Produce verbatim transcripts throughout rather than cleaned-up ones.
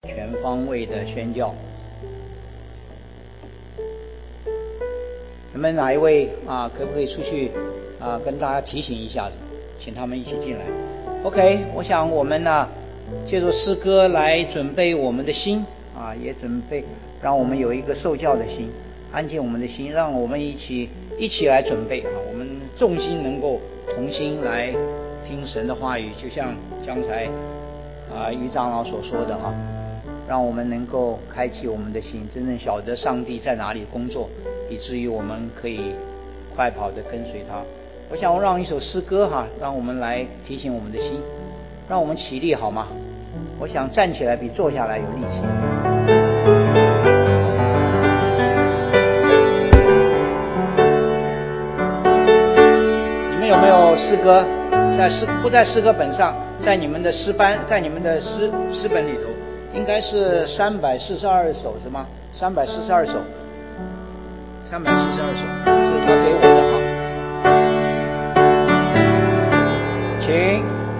全方位的宣教。你们哪一位啊？可不可以出去啊？跟大家提醒一下子，请他们一起进来。OK， 我想我们呢、啊，借助诗歌来准备我们的心啊，也准备让我们有一个受教的心，安静我们的心，让我们一起一起来准备啊，我们众心能够同心来听神的话语，就像刚才啊于长老所说的哈、啊，让我们能够开启我们的心，真正晓得上帝在哪里工作，以至于我们可以快跑的跟随他。我想我让一首诗歌哈，让我们来提醒我们的心，让我们起立好吗？我想站起来比坐下来有力气。你们有没有诗歌？在诗不在诗歌本上，在你们的诗班，在你们的诗诗本里头，应该是三百四十二首是吗？三百四十二首，三百四十二首是他给我的哈。请。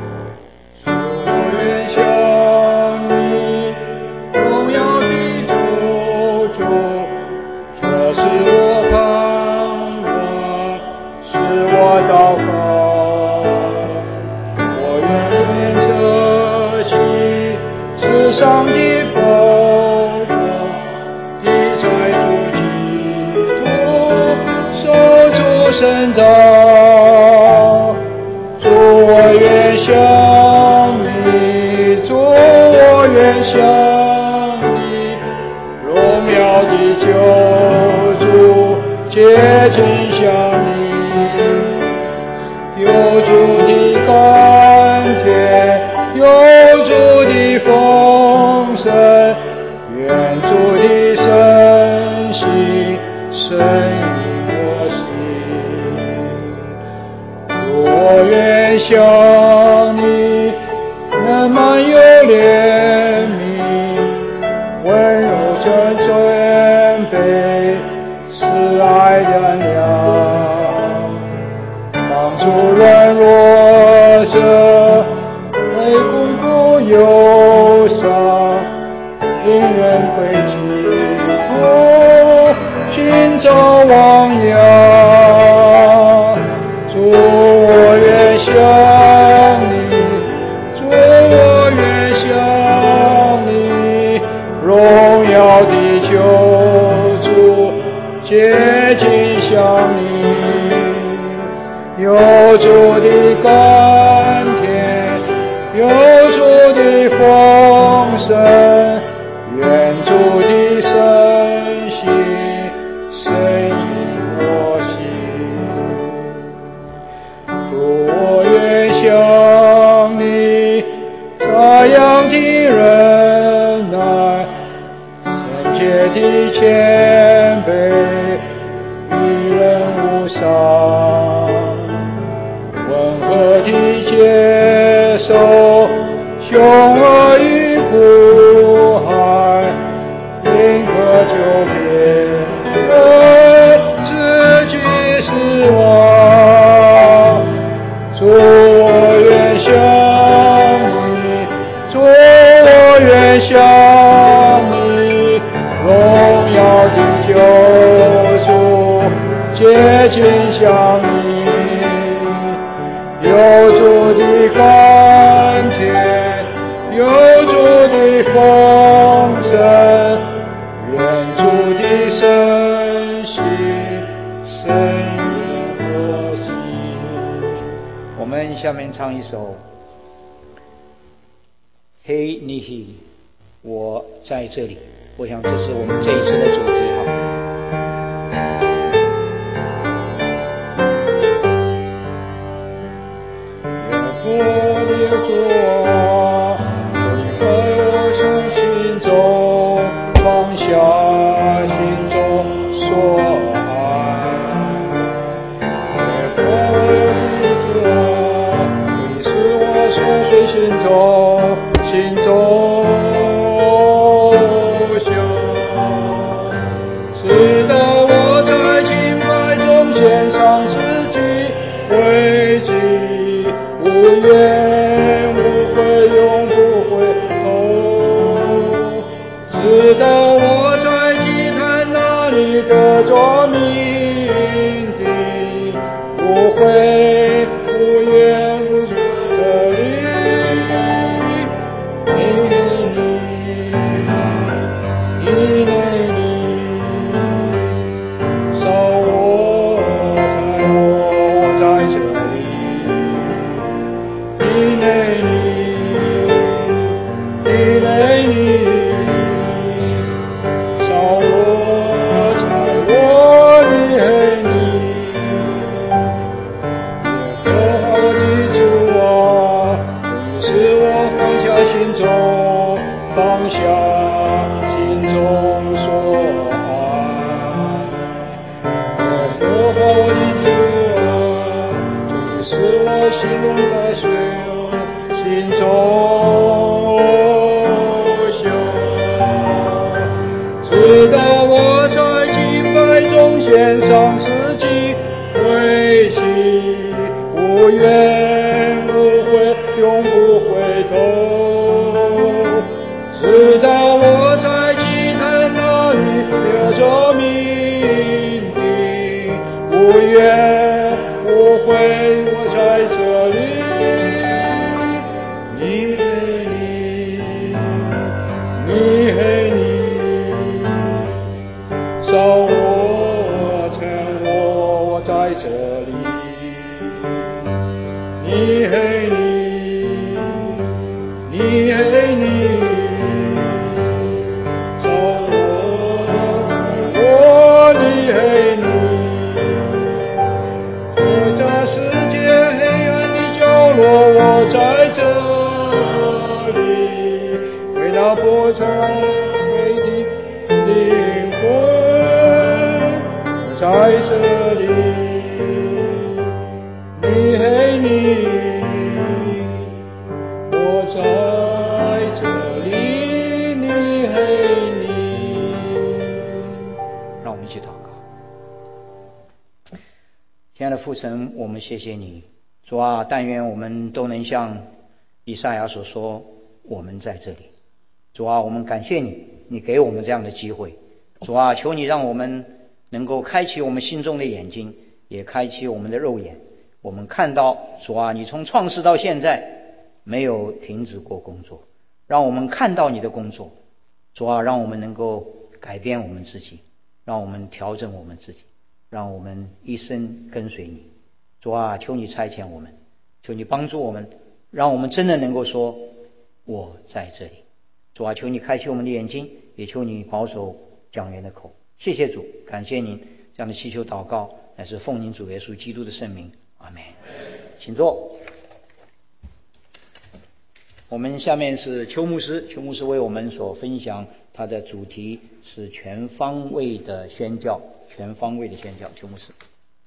上帝风中，你在主基督守主神道，主我愿向你，主我愿向你，荣耀的救主接近向你，有主的甘甜，有主的丰盛，愿主的圣心深入我心，主我愿向你能满有怜悯，温柔真尊卑，慈爱善良，帮助软弱者，为巩固忧伤，令人归基督，寻找汪洋。主我愿向你，主我愿向你，荣耀的救主接近向你，有主的甘甜，有主的丰盛，愿主的圣心深入我心。主我愿向你这样的忍耐，圣洁的谦卑，与人无伤，温和的接受凶恶与苦害，宁可就别人自居死亡。主我愿向你，主我愿向你，荣耀的救主接近向你，有主的甘甜，有主的丰盛，愿主的圣心深入我心。 我们下面唱一首嘿尼希，我在这里。我想这是我们这一次的主题哈。 耶稣的主啊，你在我生心中放下心中所爱，耶和的主啊，你是我深睡心中心中想， 直到我在祭坛那里得着命定，不会无缘无故的离，因为你，因为你烧我在我在这里，因为你，因为你烧我在我里你，耶和华我的主啊，你使我放下心中，放下心中所爱。耶和华我的主啊，你使我心中打碎，心中想，直到我在敬拜中献上自己，归期无怨无悔，永不回头。直到我在祭坛那里得着命定，无怨无悔，我在这里。你嘿你，你嘿你，烧我趁我我在这里。你嘿你，你嘿你，烧我我你嘿你，我在世界黑暗的角落，我在这里，为那破产为的灵魂，我在这里。你嘿你，我在这里，你嘿你。 让我们一起祷告。亲爱的父神，我们谢谢你，主啊，但愿我们都能像以赛亚所说，我们在这里。主啊，我们感谢你，你给我们这样的机会。主啊，求你让我们能够开启我们心中的眼睛，也开启我们的肉眼。我们看到主啊，你从创世到现在没有停止过工作，让我们看到你的工作。主啊，让我们能够改变我们自己，让我们调整我们自己，让我们一生跟随你。主啊，求你差遣我们，求你帮助我们，让我们真的能够说我在这里。主啊，求你开启我们的眼睛，也求你保守讲员的口。谢谢主，感谢您这样的祈求祷告，乃是奉您主耶稣基督的圣名，阿们。请坐。我们下面是邱牧师，邱牧师为我们所分享，他的主题是全方位的宣教，全方位的宣教。邱牧师。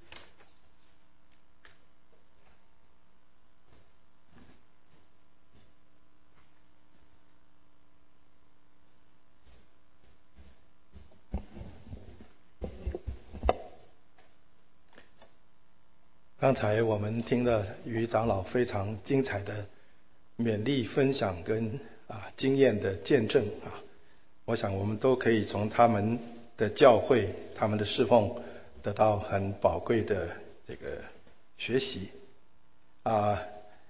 刚才我们听了于长老非常精彩的勉励分享跟啊经验的见证啊，我想我们都可以从他们的教会、他们的侍奉得到很宝贵的这个学习啊。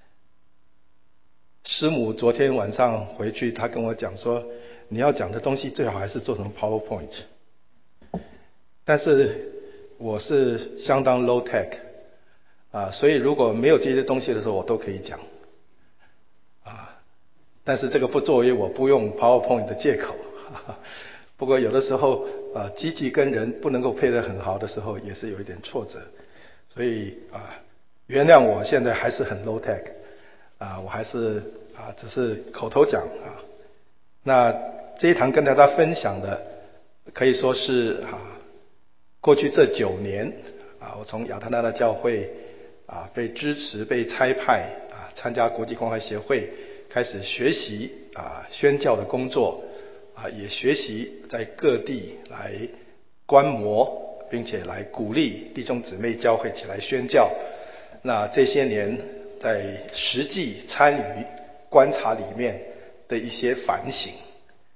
师母昨天晚上回去，她跟我讲说，你要讲的东西最好还是做成 PowerPoint， 但是我是相当 low tech。啊，所以如果没有这些东西的时候，我都可以讲，啊，但是这个不作为我不用 PowerPoint 的借口。哈哈，不过有的时候，啊，机器跟人不能够配得很好的时候，也是有一点挫折。所以啊，原谅我现在还是很 low tech， 啊，我还是啊，只是口头讲啊。那这一堂跟大家分享的，可以说是啊，过去这九年啊，我从亚特兰大教会。啊，被支持、被差派啊，参加国际关怀协会，开始学习啊宣教的工作啊，也学习在各地来观摩，并且来鼓励弟兄姊妹教会起来宣教。那这些年在实际参与观察里面的一些反省。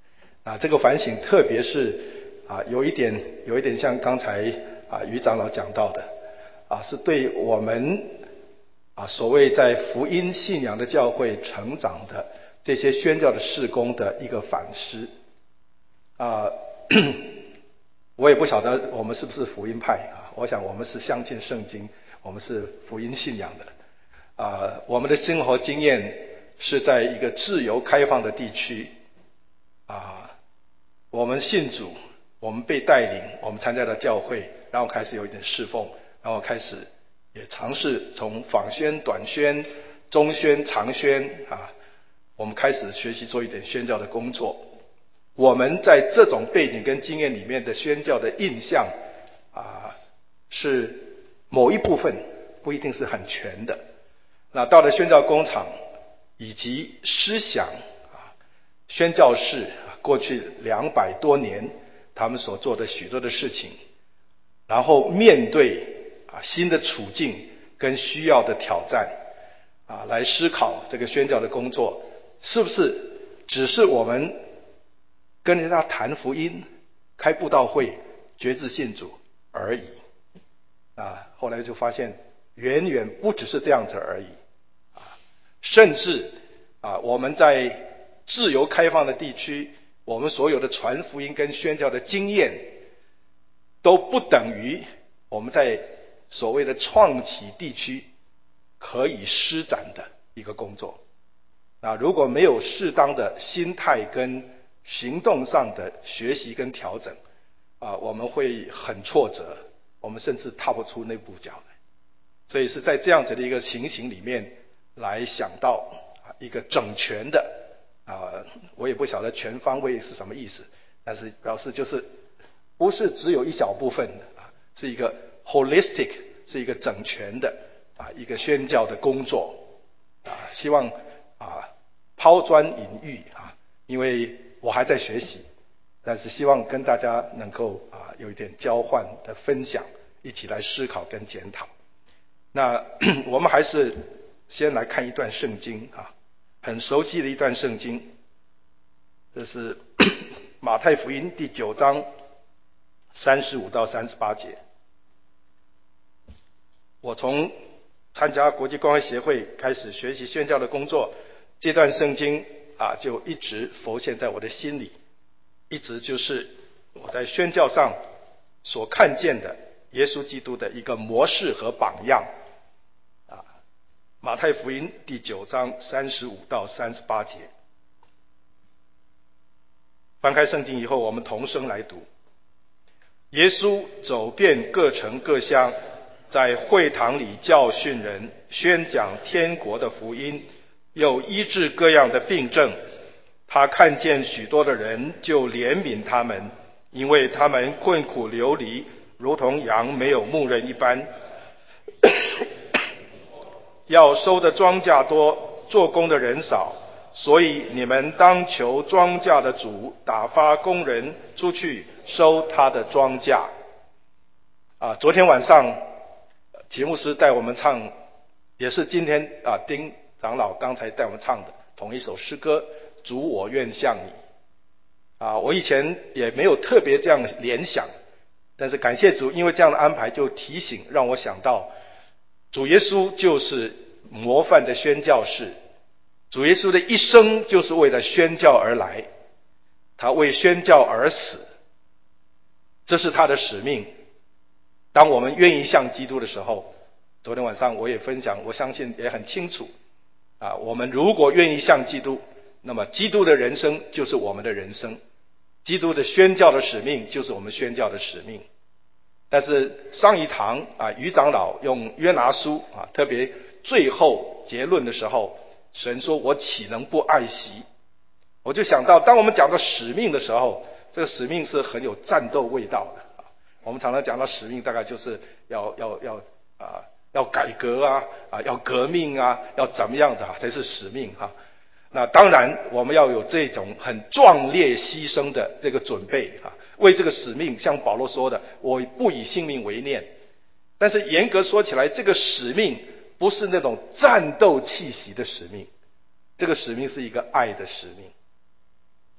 啊，这个反省特别是啊，有一点有一点像刚才啊于长老讲到的，啊，是对我们啊所谓在福音信仰的教会成长的这些宣教的事工的一个反思。啊，我也不晓得我们是不是福音派啊，我想我们是相信圣经，我们是福音信仰的。啊，我们的生活经验是在一个自由开放的地区，啊，我们信主，我们被带领，我们参加了教会，然后开始有一点侍奉，然后开始也尝试从访宣、短宣、中宣、长宣啊，我们开始学习做一点宣教的工作。我们在这种背景跟经验里面的宣教的印象啊，是某一部分，不一定是很全的。那到了宣教工厂以及思想啊，宣教士过去两百多年他们所做的许多的事情，然后面对啊新的处境跟需要的挑战啊，来思考这个宣教的工作是不是只是我们跟人家谈福音、开布道会、决志信主而已啊。后来就发现远远不只是这样子而已啊，甚至啊我们在自由开放的地区，我们所有的传福音跟宣教的经验都不等于我们在所谓的创启地区可以施展的一个工作。那如果没有适当的心态跟行动上的学习跟调整啊，我们会很挫折，我们甚至踏不出那步脚来。所以是在这样子的一个情形里面来想到啊一个整全的啊，我也不晓得全方位是什么意思，但是表示就是不是只有一小部分啊，是一个 holistic， 是一个整全的啊一个宣教的工作啊，希望啊抛砖引玉啊，因为我还在学习，但是希望跟大家能够啊有一点交换的分享，一起来思考跟检讨。那我们还是先来看一段圣经啊，很熟悉的一段圣经，这是马太福音第九章三十五到三十八节。我从参加国际关怀协会开始学习宣教的工作，这段圣经啊就一直浮现在我的心里，一直就是我在宣教上所看见的耶稣基督的一个模式和榜样啊。马太福音第九章三十五到三十八节，翻开圣经以后，我们同声来读。耶稣走遍各城各乡，在会堂里教训人，宣讲天国的福音，又医治各样的病症。他看见许多的人，就怜悯他们，因为他们困苦流离，如同羊没有牧人一般。要收的庄稼多，做工的人少，所以你们当求庄稼的主打发工人出去收他的庄稼。啊，昨天晚上节目师带我们唱，也是今天啊丁长老刚才带我们唱的同一首诗歌，主我愿像你。啊，我以前也没有特别这样联想，但是感谢主，因为这样的安排就提醒让我想到，主耶稣就是模范的宣教士，主耶稣的一生就是为了宣教而来，他为宣教而死，这是他的使命。当我们愿意像基督的时候，昨天晚上我也分享，我相信也很清楚啊，我们如果愿意像基督，那么基督的人生就是我们的人生，基督的宣教的使命就是我们宣教的使命。但是上一堂啊，于长老用约拿书啊，特别最后结论的时候，神说我岂能不爱惜。我就想到当我们讲到使命的时候，这个使命是很有战斗味道的啊。我们常常讲到使命，大概就是要要要啊要改革啊啊要革命啊，要怎么样子啊才是使命哈、啊。那当然我们要有这种很壮烈牺牲的这个准备啊，为这个使命，像保罗说的，我不以性命为念。但是严格说起来，这个使命不是那种战斗气息的使命，这个使命是一个爱的使命。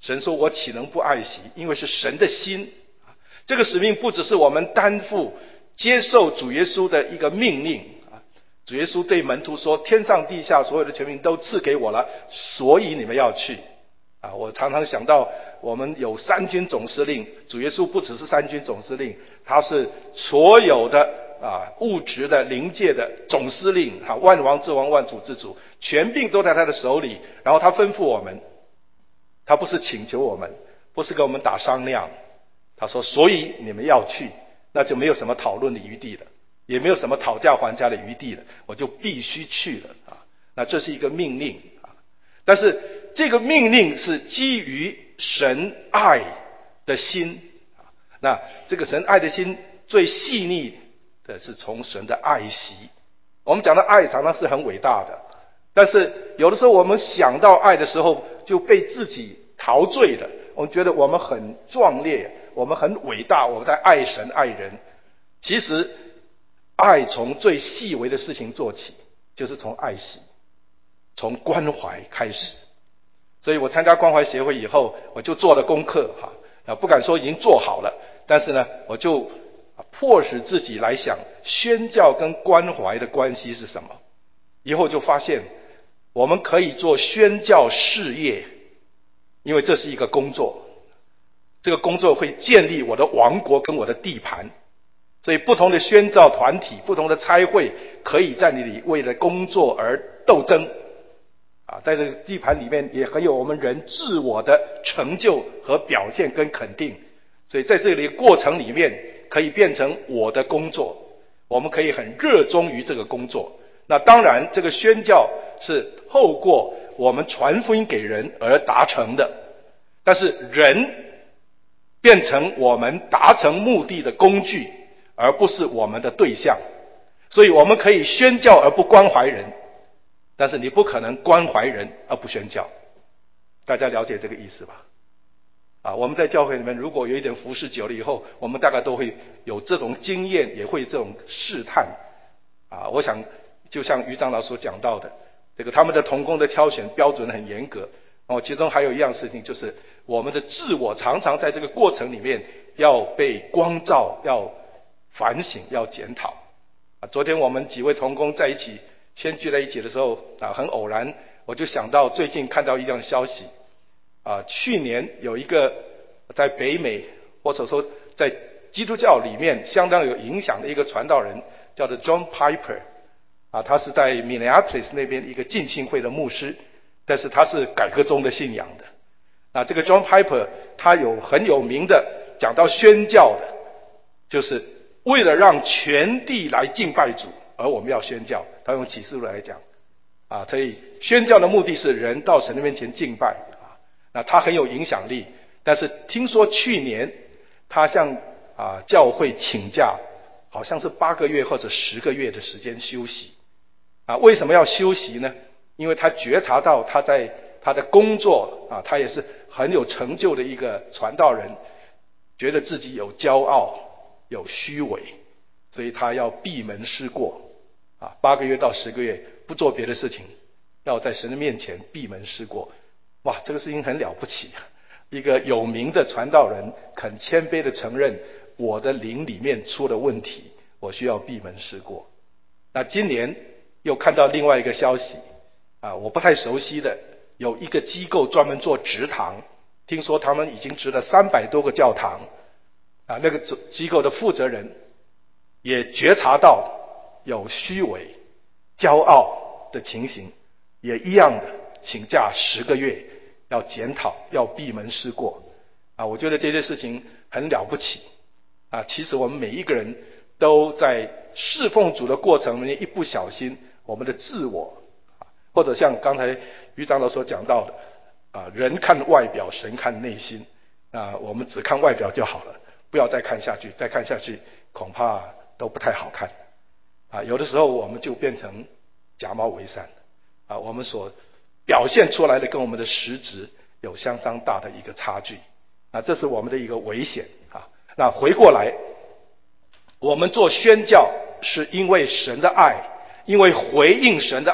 神说我岂能不爱惜，因为是神的心。这个使命不只是我们担负接受主耶稣的一个命令啊，主耶稣对门徒说，天上地下所有的权柄都赐给我了，所以你们要去啊。我常常想到我们有三军总司令，主耶稣不只是三军总司令，他是所有的啊物质的灵界的总司令啊，万王之王万主之主，权柄都在他的手里。然后他吩咐我们，他不是请求我们，不是跟我们打商量，他说所以你们要去，那就没有什么讨论的余地了，也没有什么讨价还价的余地了，我就必须去了啊。那这是一个命令啊，但是这个命令是基于神爱的心啊。那这个神爱的心最细腻的是从神的爱惜。我们讲的爱常常是很伟大的，但是有的时候我们想到爱的时候就被自己陶醉了，我们觉得我们很壮烈，我们很伟大，我们在爱神爱人。其实爱从最细微的事情做起，就是从爱惜，从关怀开始。所以我参加关怀协会以后，我就做了功课哈，啊不敢说已经做好了，但是呢我就迫使自己来想宣教跟关怀的关系是什么。以后就发现我们可以做宣教事业，因为这是一个工作，这个工作会建立我的王国跟我的地盘。所以不同的宣教团体，不同的差会，可以在那里为了工作而斗争啊，在这个地盘里面也很有我们人自我的成就和表现跟肯定。所以在这里过程里面可以变成我的工作，我们可以很热衷于这个工作。那当然这个宣教是透过我们传福音给人而达成的，但是人变成我们达成目的的工具，而不是我们的对象。所以我们可以宣教而不关怀人，但是你不可能关怀人而不宣教。大家了解这个意思吧？啊，我们在教会里面如果有一点服侍久了以后，我们大概都会有这种经验，也会这种试探啊。我想就像于长老所讲到的，这个他们的同工的挑选标准很严格哦。其中还有一样事情，就是我们的自我常常在这个过程里面要被光照，要反省，要检讨啊。昨天我们几位同工在一起先聚在一起的时候啊，很偶然我就想到最近看到一样消息啊，去年有一个在北美或者说在基督教里面相当有影响的一个传道人，叫做 John Piper 啊，他是在 Minneapolis 那边一个浸信会的牧师，但是他是改革宗的信仰的。那这个 John Piper 他有很有名的讲到宣教的，就是为了让全地来敬拜主，而我们要宣教。他用启示录来讲啊，所以宣教的目的是人到神的面前敬拜啊。那他很有影响力，但是听说去年他向啊教会请假，好像是八个月或者十个月的时间休息啊。为什么要休息呢？因为他觉察到他在他的工作啊，他也是很有成就的一个传道人，觉得自己有骄傲有虚伪，所以他要闭门思过啊，八个月到十个月不做别的事情，要在神的面前闭门思过。哇，这个事情很了不起啊！一个有名的传道人肯谦卑的承认，我的灵里面出了问题，我需要闭门思过。那今年又看到另外一个消息啊，我不太熟悉的，有一个机构专门做植堂，听说他们已经植了三百多个教堂啊，那个机构的负责人也觉察到有虚伪、骄傲的情形，也一样的请假十个月，要检讨，要闭门思过啊。我觉得这些事情很了不起啊。其实我们每一个人都在侍奉主的过程里面，一不小心，我们的自我，或者像刚才于长老所讲到的啊，人看外表，神看内心啊，我们只看外表就好了，不要再看下去，再看下去恐怕都不太好看啊。有的时候我们就变成假冒伪善啊，我们所表现出来的跟我们的实质有相当大的一个差距啊，这是我们的一个危险啊。那回过来，我们做宣教是因为神的爱，因为回应神的爱，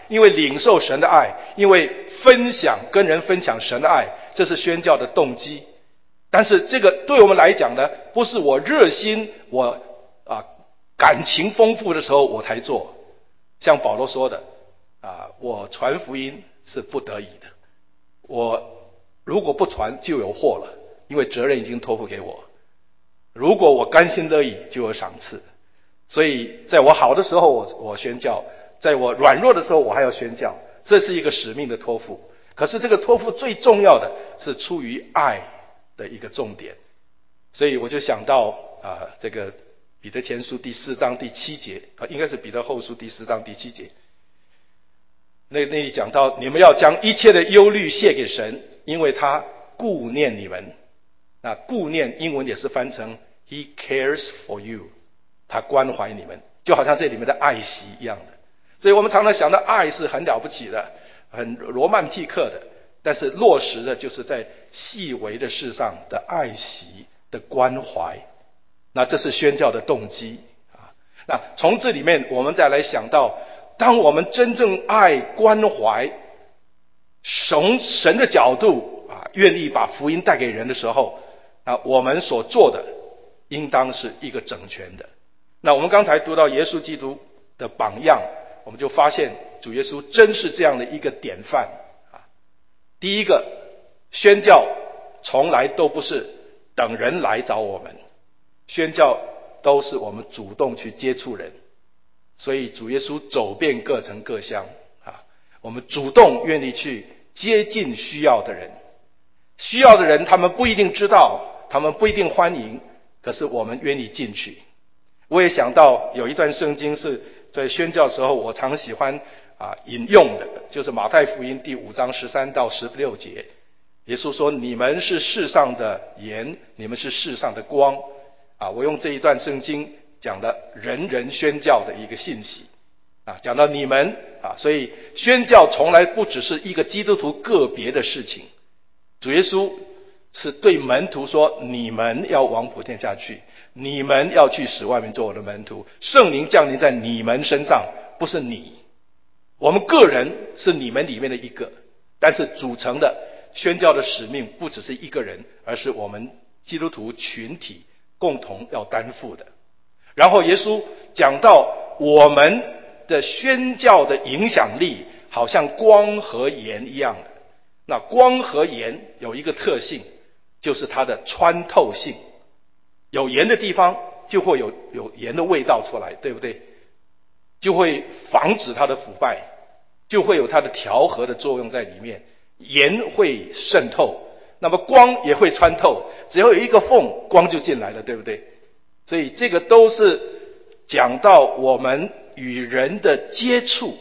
因为领受神的爱，因为分享跟人分享神的爱，这是宣教的动机。但是这个对我们来讲呢，不是我热心我啊感情丰富的时候我才做。像保罗说的啊，我传福音是不得已的，我如果不传就有祸了，因为责任已经托付给我。如果我甘心乐意就有赏赐。所以在我好的时候我我宣教，在我软弱的时候我还要宣教，这是一个使命的托付。可是这个托付最重要的是出于爱的一个重点。所以我就想到啊、呃，这个彼得前书第四章第七节啊，应该是彼得后书第四章第七节。那那里讲到，你们要将一切的忧虑卸给神，因为他顾念你们。那顾念英文也是翻成 He cares for you， 他关怀你们，就好像这里面的爱惜一样的。所以我们常常想到爱是很了不起的，很罗曼蒂克的，但是落实的就是在细微的事上的爱惜的关怀。那这是宣教的动机啊。那从这里面我们再来想到，当我们真正爱关怀，从神的角度啊，愿意把福音带给人的时候，那我们所做的应当是一个整全的。那我们刚才读到耶稣基督的榜样，我们就发现主耶稣真是这样的一个典范啊。第一个，宣教从来都不是等人来找我们，宣教都是我们主动去接触人。所以主耶稣走遍各城各乡啊，我们主动愿意去接近需要的人。需要的人他们不一定知道，他们不一定欢迎，可是我们愿意进去。我也想到有一段圣经是在宣教的时候我常喜欢啊引用的，就是马太福音第五章十三到十六节。耶稣说，你们是世上的盐，你们是世上的光啊。我用这一段圣经讲的人人宣教的一个信息啊，讲到你们啊，所以宣教从来不只是一个基督徒个别的事情。主耶稣是对门徒说，你们要往普天下去，你们要去使万民做我的门徒，圣灵降临在你们身上，不是你。我们个人是你们里面的一个，但是组成的宣教的使命不只是一个人，而是我们基督徒群体共同要担负的。然后耶稣讲到我们的宣教的影响力好像光和盐一样的。那光和盐有一个特性，就是它的穿透性。有盐的地方就会有有盐的味道出来，对不对？就会防止它的腐败，就会有它的调和的作用在里面。盐会渗透，那么光也会穿透，只要有一个缝，光就进来了，对不对？所以这个都是讲到我们与人的接触，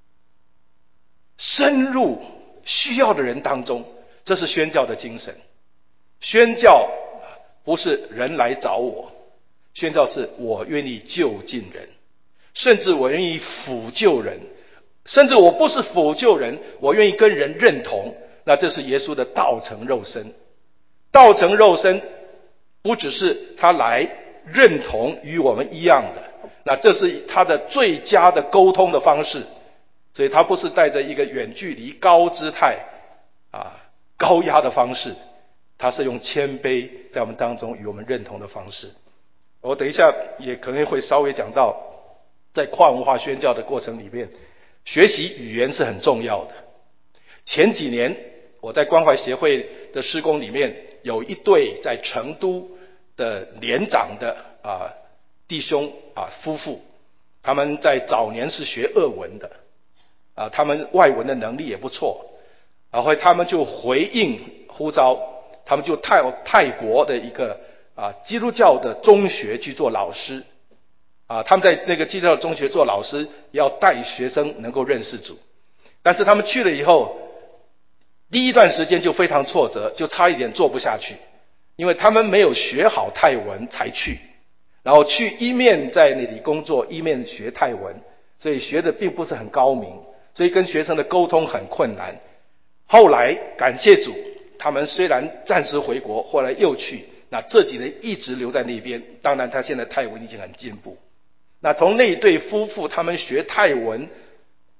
深入需要的人当中，这是宣教的精神。宣教不是人来找我，宣教是我愿意就近人，甚至我愿意辅救人，甚至我不是辅救人，我愿意跟人认同。那这是耶稣的道成肉身。道成肉身不只是他来认同与我们一样的，那这是他的最佳的沟通的方式。所以他不是带着一个远距离高姿态啊高压的方式，他是用谦卑在我们当中与我们认同的方式。我等一下也可能会稍微讲到，在跨文化宣教的过程里面，学习语言是很重要的。前几年我在关怀协会的事工里面，有一对在成都的年长的啊弟兄啊夫妇，他们在早年是学俄文的啊，他们外文的能力也不错，然后他们就回应呼召，他们就泰泰国的一个啊基督教的中学去做老师啊，他们在那个基督教中学做老师，要带学生能够认识主。但是他们去了以后，第一段时间就非常挫折，就差一点做不下去，因为他们没有学好泰文才去，然后去一面在那里工作，一面学泰文，所以学的并不是很高明，所以跟学生的沟通很困难。后来感谢主，他们虽然暂时回国，后来又去，那这几年一直留在那边。当然他现在泰文已经很进步。那从那对夫妇他们学泰文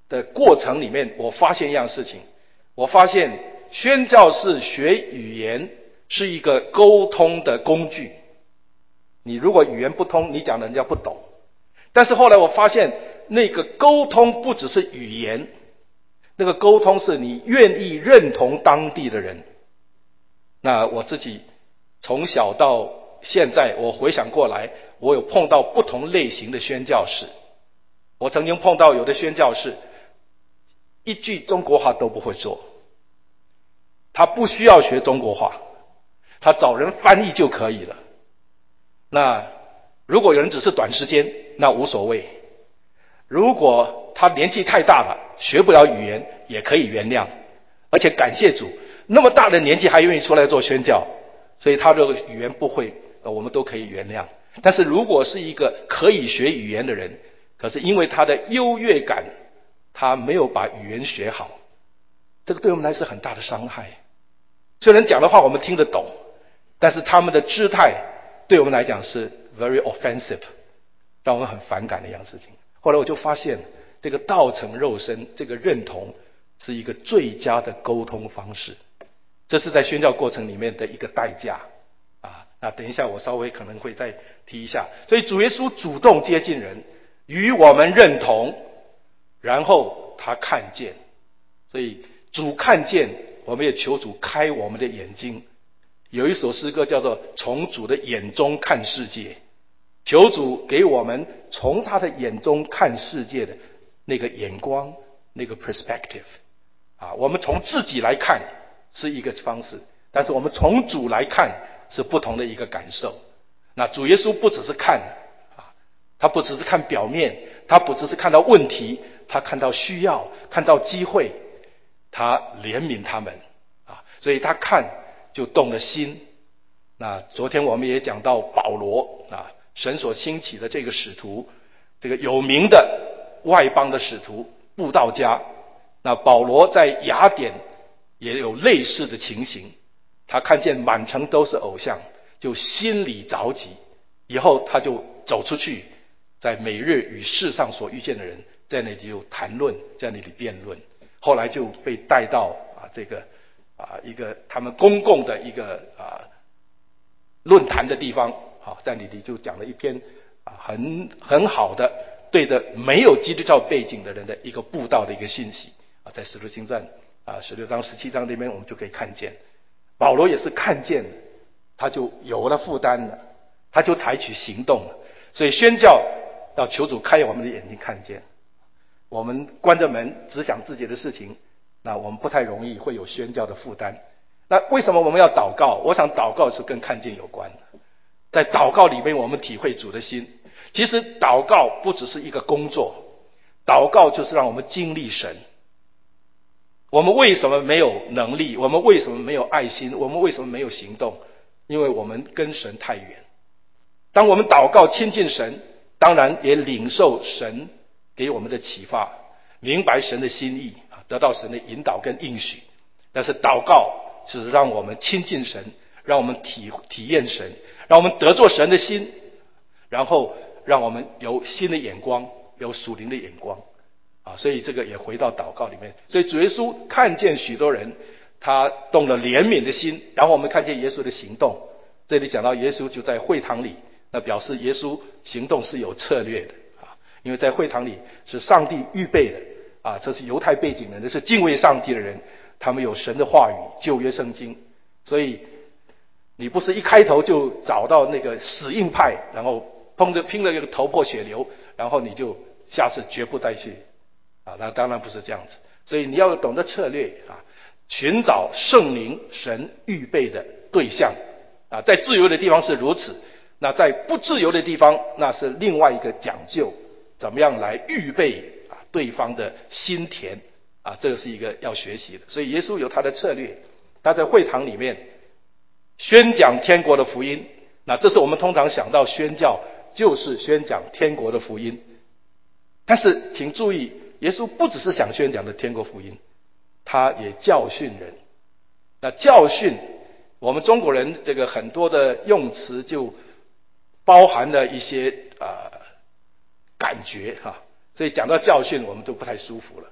的过程里面，我发现一样事情，我发现宣教士学语言是一个沟通的工具。你如果语言不通，你讲人家不懂。但是后来我发现，那个沟通不只是语言，那个沟通是你愿意认同当地的人。那我自己从小到现在，我回想过来，我有碰到不同类型的宣教士。我曾经碰到有的宣教士一句中国话都不会说，他不需要学中国话，他找人翻译就可以了。那如果有人只是短时间，那无所谓。如果他年纪太大了，学不了语言，也可以原谅。而且感谢主，那么大的年纪还愿意出来做宣教，所以他的语言不会，我们都可以原谅。但是如果是一个可以学语言的人，可是因为他的优越感，他没有把语言学好，这个对我们来说是很大的伤害。虽然讲的话我们听得懂，但是他们的姿态对我们来讲是 very offensive， 让我们很反感的一样事情。后来我就发现，这个道成肉身，这个认同是一个最佳的沟通方式。这是在宣教过程里面的一个代价啊。那等一下我稍微可能会再提一下。所以主耶稣主动接近人，与我们认同，然后他看见。所以主看见，我们也求主开我们的眼睛。有一首诗歌叫做从主的眼中看世界，求主给我们从他的眼中看世界的那个眼光，那个 perspective 啊。我们从自己来看是一个方式，但是我们从主来看是不同的一个感受。那主耶稣不只是看啊，他不只是看表面，他不只是看到问题，他看到需要，看到机会，他怜悯他们啊，所以他看就动了心。那昨天我们也讲到保罗啊，神所兴起的这个使徒，这个有名的外邦的使徒布道家。那保罗在雅典也有类似的情形，他看见满城都是偶像，就心里着急，以后他就走出去，在每日与世上所遇见的人在那里就谈论，在那里辩论。后来就被带到啊这个啊一个他们公共的一个啊论坛的地方，好，在那里就讲了一篇啊很很好的对着没有基督教背景的人的一个布道的一个信息啊，在使徒行传啊十六章十七章那边我们就可以看见，保罗也是看见了，他就有了负担了，他就采取行动了。所以宣教要求主开我们的眼睛看见。我们关着门只想自己的事情，那我们不太容易会有宣教的负担。那为什么我们要祷告？我想祷告是跟看见有关的。在祷告里面我们体会主的心。其实祷告不只是一个工作，祷告就是让我们经历神。我们为什么没有能力？我们为什么没有爱心？我们为什么没有行动？因为我们跟神太远。当我们祷告亲近神，当然也领受神给我们的启发，明白神的心意，得到神的引导跟应许。但是祷告是让我们亲近神，让我们体体验神，让我们得作神的心，然后让我们有新的眼光，有属灵的眼光啊。所以这个也回到祷告里面。所以主耶稣看见许多人，他动了怜悯的心，然后我们看见耶稣的行动。这里讲到耶稣就在会堂里，那表示耶稣行动是有策略的啊，因为在会堂里是上帝预备的啊，这是犹太背景的人，是敬畏上帝的人，他们有神的话语，旧约圣经。所以你不是一开头就找到那个死硬派，然后碰着拼了一个头破血流，然后你就下次绝不再去啊，那当然不是这样子。所以你要懂得策略啊，寻找圣灵神预备的对象啊，在自由的地方是如此，那在不自由的地方，那是另外一个讲究，怎么样来预备啊对方的心田啊，这个是一个要学习的。所以耶稣有他的策略，他在会堂里面宣讲天国的福音。那这是我们通常想到宣教就是宣讲天国的福音，但是请注意，耶稣不只是想宣讲的天国福音，他也教训人。那教训我们中国人这个很多的用词就包含了一些呃感觉哈，所以讲到教训我们就不太舒服了。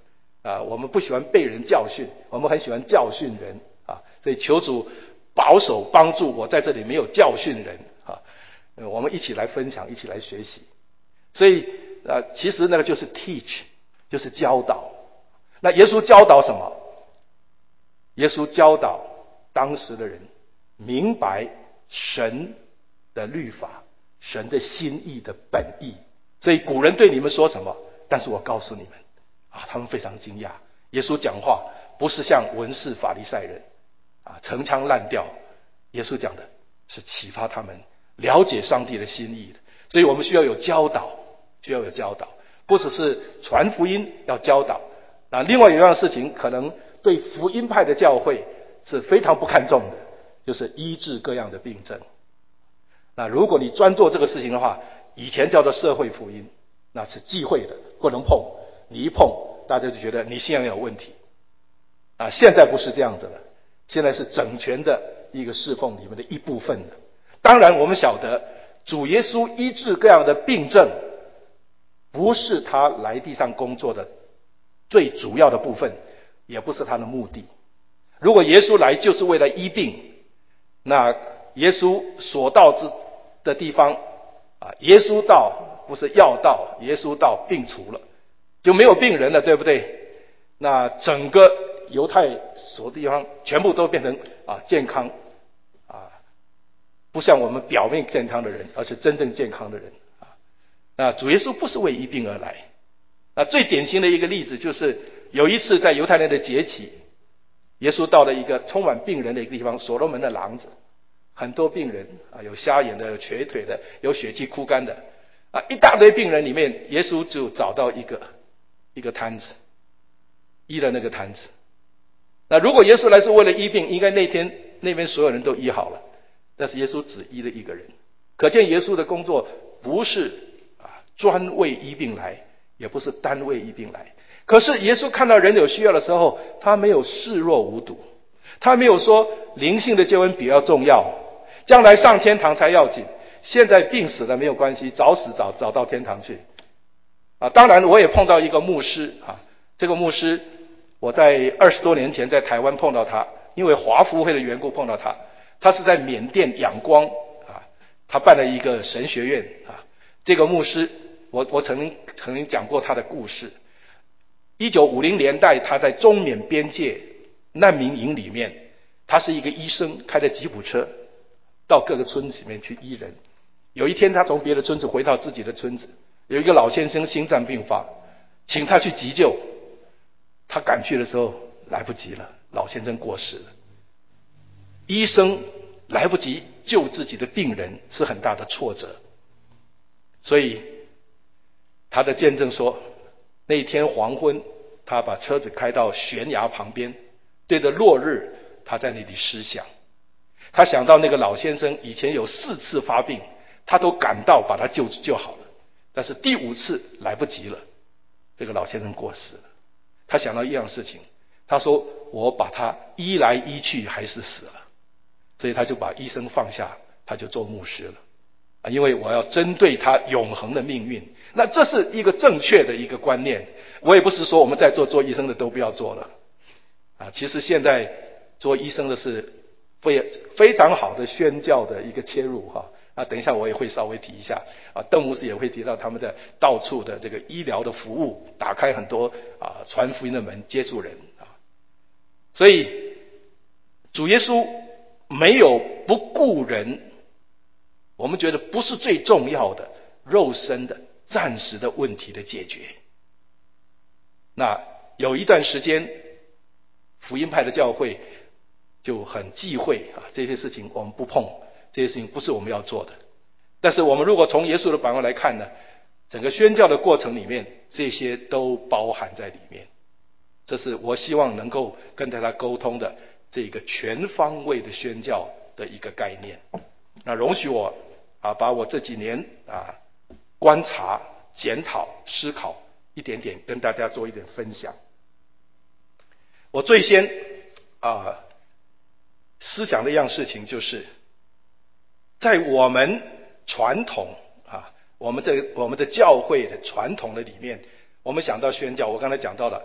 啊，我们不喜欢被人教训，我们很喜欢教训人啊，所以求主保守帮助我在这里没有教训人啊，我们一起来分享，一起来学习。所以呃，其实那个就是 teach， 就是教导。那耶稣教导什么？耶稣教导当时的人明白神的律法，神的心意的本意。所以古人对你们说什么，但是我告诉你们啊，他们非常惊讶。耶稣讲话不是像文士法利赛人啊陈腔滥调，耶稣讲的是启发他们了解上帝的心意的。所以我们需要有教导，需要有教导，不只是传福音要教导。那另外有一样事情，可能对福音派的教会是非常不看重的，就是医治各样的病症。那如果你专做这个事情的话，以前叫做社会福音，那是忌讳的，不能碰。你一碰，大家就觉得你信仰有问题。啊，现在不是这样子了，现在是整全的一个侍奉里面的一部分了。当然，我们晓得主耶稣医治各样的病症，不是他来地上工作的最主要的部分，也不是他的目的。如果耶稣来就是为了医病，那耶稣所到之的地方啊，耶稣到不是药到，耶稣到病除了，就没有病人了，对不对？那整个犹太所地方全部都变成啊健康啊，不像我们表面健康的人，而是真正健康的人啊。那主耶稣不是为医病而来。那最典型的一个例子就是有一次在犹太人的节期，耶稣到了一个充满病人的一个地方，所罗门的廊子，很多病人啊，有瞎眼的、有瘸腿的、有血气枯干的啊，一大堆病人里面，耶稣就找到一个一个摊子，医了那个摊子。那如果耶稣来是为了医病，应该那天那边所有人都医好了，但是耶稣只医了一个人，可见耶稣的工作不是啊专为医病来，也不是单为医病来。可是耶稣看到人有需要的时候，他没有视若无睹，他没有说灵性的救恩比较重要，将来上天堂才要紧，现在病死了没有关系，早死早早到天堂去啊。当然我也碰到一个牧师啊，这个牧师我在二十多年前在台湾碰到他，因为华福会的缘故碰到他。他是在缅甸仰光啊，他办了一个神学院啊。这个牧师我我曾经曾经讲过他的故事。一九五零年代他在中缅边界难民营里面，他是一个医生，开着吉普车到各个村子里面去医人。有一天他从别的村子回到自己的村子，有一个老先生心脏病发，请他去急救。他赶去的时候来不及了，老先生过世了。医生来不及救自己的病人是很大的挫折，所以他的见证说，那天黄昏他把车子开到悬崖旁边，对着落日他在那里思想。他想到那个老先生以前有四次发病，他都赶到把他救救好了，但是第五次来不及了，这个老先生过世了。他想到一样事情，他说我把他医来医去还是死了，所以他就把医生放下，他就做牧师了啊，因为我要针对他永恒的命运。那这是一个正确的一个观念，我也不是说我们在做做医生的都不要做了啊。其实现在做医生的是非非常好的宣教的一个切入哈啊，等一下我也会稍微提一下啊，邓牧师也会提到他们的到处的这个医疗的服务，打开很多啊传福音的门，接触人啊。所以主耶稣没有不顾人，我们觉得不是最重要的肉身的暂时的问题的解决。那有一段时间福音派的教会就很忌讳啊，这些事情我们不碰，这些事情不是我们要做的。但是我们如果从耶稣的榜样来看呢，整个宣教的过程里面，这些都包含在里面。这是我希望能够跟大家沟通的这个全方位的宣教的一个概念。那容许我啊，把我这几年啊观察、检讨、思考一点点跟大家做一点分享。我最先啊思想的一样事情就是，在我们传统啊，我们的我们的教会的传统的里面，我们想到宣教，我刚才讲到了，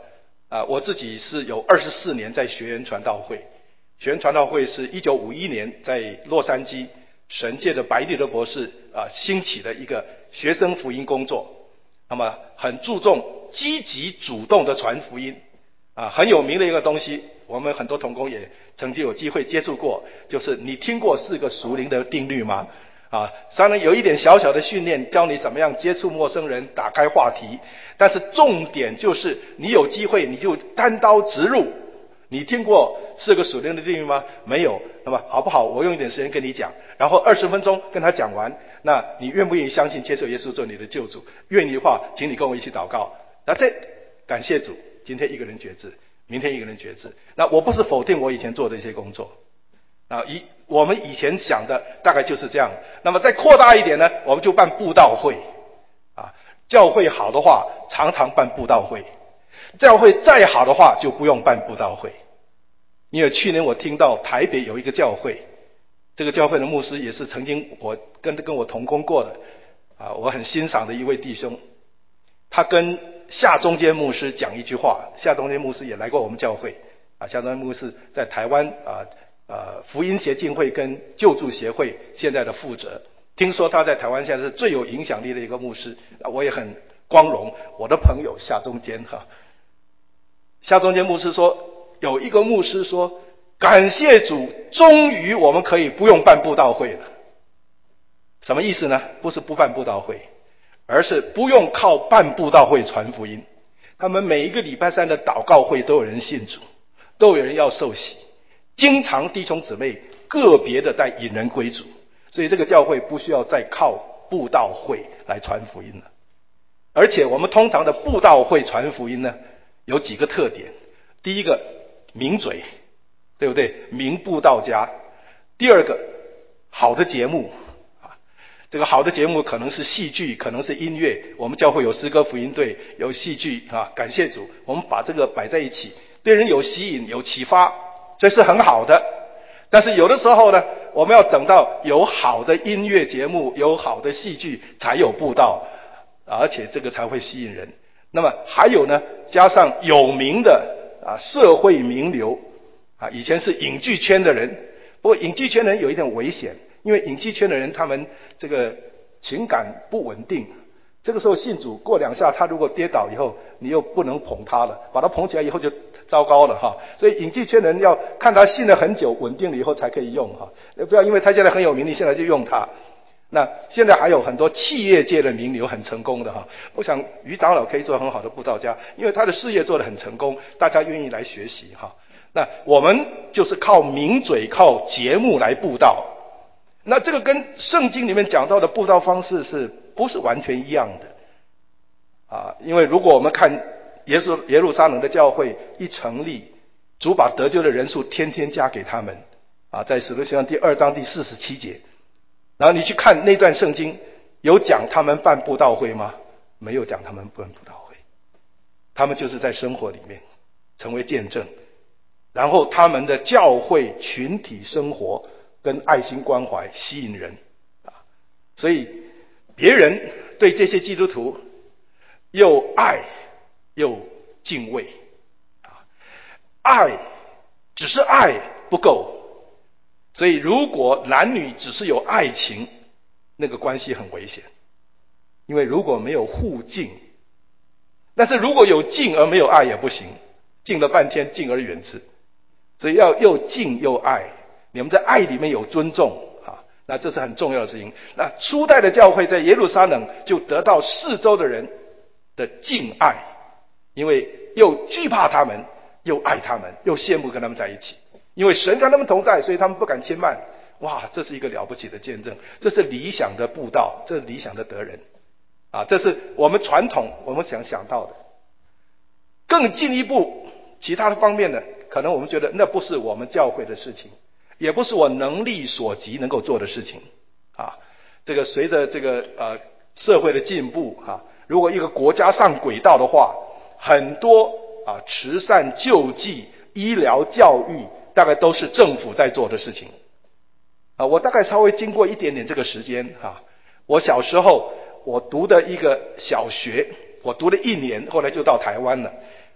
啊，我自己是有二十四年在学园传道会，学园传道会是一九五一年在洛杉矶神界的白利德博士啊兴起的一个学生福音工作，那么很注重积极主动的传福音啊，很有名的一个东西，我们很多同工也曾经有机会接触过，就是你听过四个属灵的定律吗？啊，当然有一点小小的训练，教你怎么样接触陌生人，打开话题。但是重点就是你有机会你就单刀直入。你听过四个属灵的定律吗？没有。那么好不好？我用一点时间跟你讲，然后二十分钟跟他讲完。那你愿不愿意相信接受耶稣做你的救主？愿意的话，请你跟我一起祷告。那这感谢主，今天一个人决志，明天一个人决志。那我不是否定我以前做的一些工作。啊，以我们以前想的大概就是这样。那么再扩大一点呢，我们就办布道会。啊，教会好的话，常常办布道会；教会再好的话，就不用办布道会。因为去年我听到台北有一个教会，这个教会的牧师也是曾经我跟跟我同工过的，啊，我很欣赏的一位弟兄。他跟夏中间牧师讲一句话，夏中间牧师也来过我们教会，啊，夏中间牧师在台湾啊。呃，福音协进会跟救助协会现在的负责，听说他在台湾现在是最有影响力的一个牧师，我也很光荣。我的朋友夏中间哈，夏中间牧师说，有一个牧师说，感谢主，终于我们可以不用办布道会了。什么意思呢？不是不办布道会，而是不用靠办布道会传福音。他们每一个礼拜三的祷告会都有人信主，都有人要受洗。经常弟兄姊妹个别的带引人归主，所以这个教会不需要再靠布道会来传福音了。而且我们通常的布道会传福音呢，有几个特点。第一个，名嘴，对不对？名布道家。第二个，好的节目啊，这个好的节目可能是戏剧，可能是音乐。我们教会有诗歌福音队，有戏剧啊，感谢主，我们把这个摆在一起，对人有吸引，有启发。这是很好的，但是有的时候呢，我们要等到有好的音乐节目，有好的戏剧，才有布道，而且这个才会吸引人。那么还有呢，加上有名的啊社会名流啊，以前是影剧圈的人，不过影剧圈的人有一点危险，因为影剧圈的人他们这个情感不稳定。这个时候信主过两下，他如果跌倒以后，你又不能捧他了，把他捧起来以后就糟糕了哈。所以影剧圈人要看他信了很久，稳定了以后才可以用哈。不要因为他现在很有名，你现在就用他。那现在还有很多企业界的名流很成功的哈。我想于长老可以做很好的布道家，因为他的事业做得很成功，大家愿意来学习哈。那我们就是靠名嘴、靠节目来布道。那这个跟圣经里面讲到的布道方式是不是完全一样的啊？因为如果我们看耶稣耶路撒冷的教会一成立，主把得救的人数天天加给他们啊，在使徒行传第二章第四十七节。然后你去看那段圣经，有讲他们办布道会吗？没有讲他们办布道会，他们就是在生活里面成为见证，然后他们的教会群体生活跟爱心关怀吸引人啊，所以别人对这些基督徒又爱又敬畏啊，爱只是爱不够，所以如果男女只是有爱情，那个关系很危险，因为如果没有互敬，但是如果有敬而没有爱也不行，敬了半天敬而远之，所以要又敬又爱。你们在爱里面有尊重啊，那这是很重要的事情。那初代的教会在耶路撒冷就得到四周的人的敬爱，因为又惧怕他们，又爱他们，又羡慕跟他们在一起。因为神跟他们同在，所以他们不敢轻慢。哇，这是一个了不起的见证，这是理想的布道，这是理想的得人啊，这是我们传统我们想想到的。更进一步其他的方面呢，可能我们觉得那不是我们教会的事情，也不是我能力所及能够做的事情啊。这个随着这个呃社会的进步啊，如果一个国家上轨道的话，很多啊慈善救济、医疗教育大概都是政府在做的事情啊。我大概稍微经过一点点这个时间啊，我小时候我读的一个小学，我读了一年，后来就到台湾了。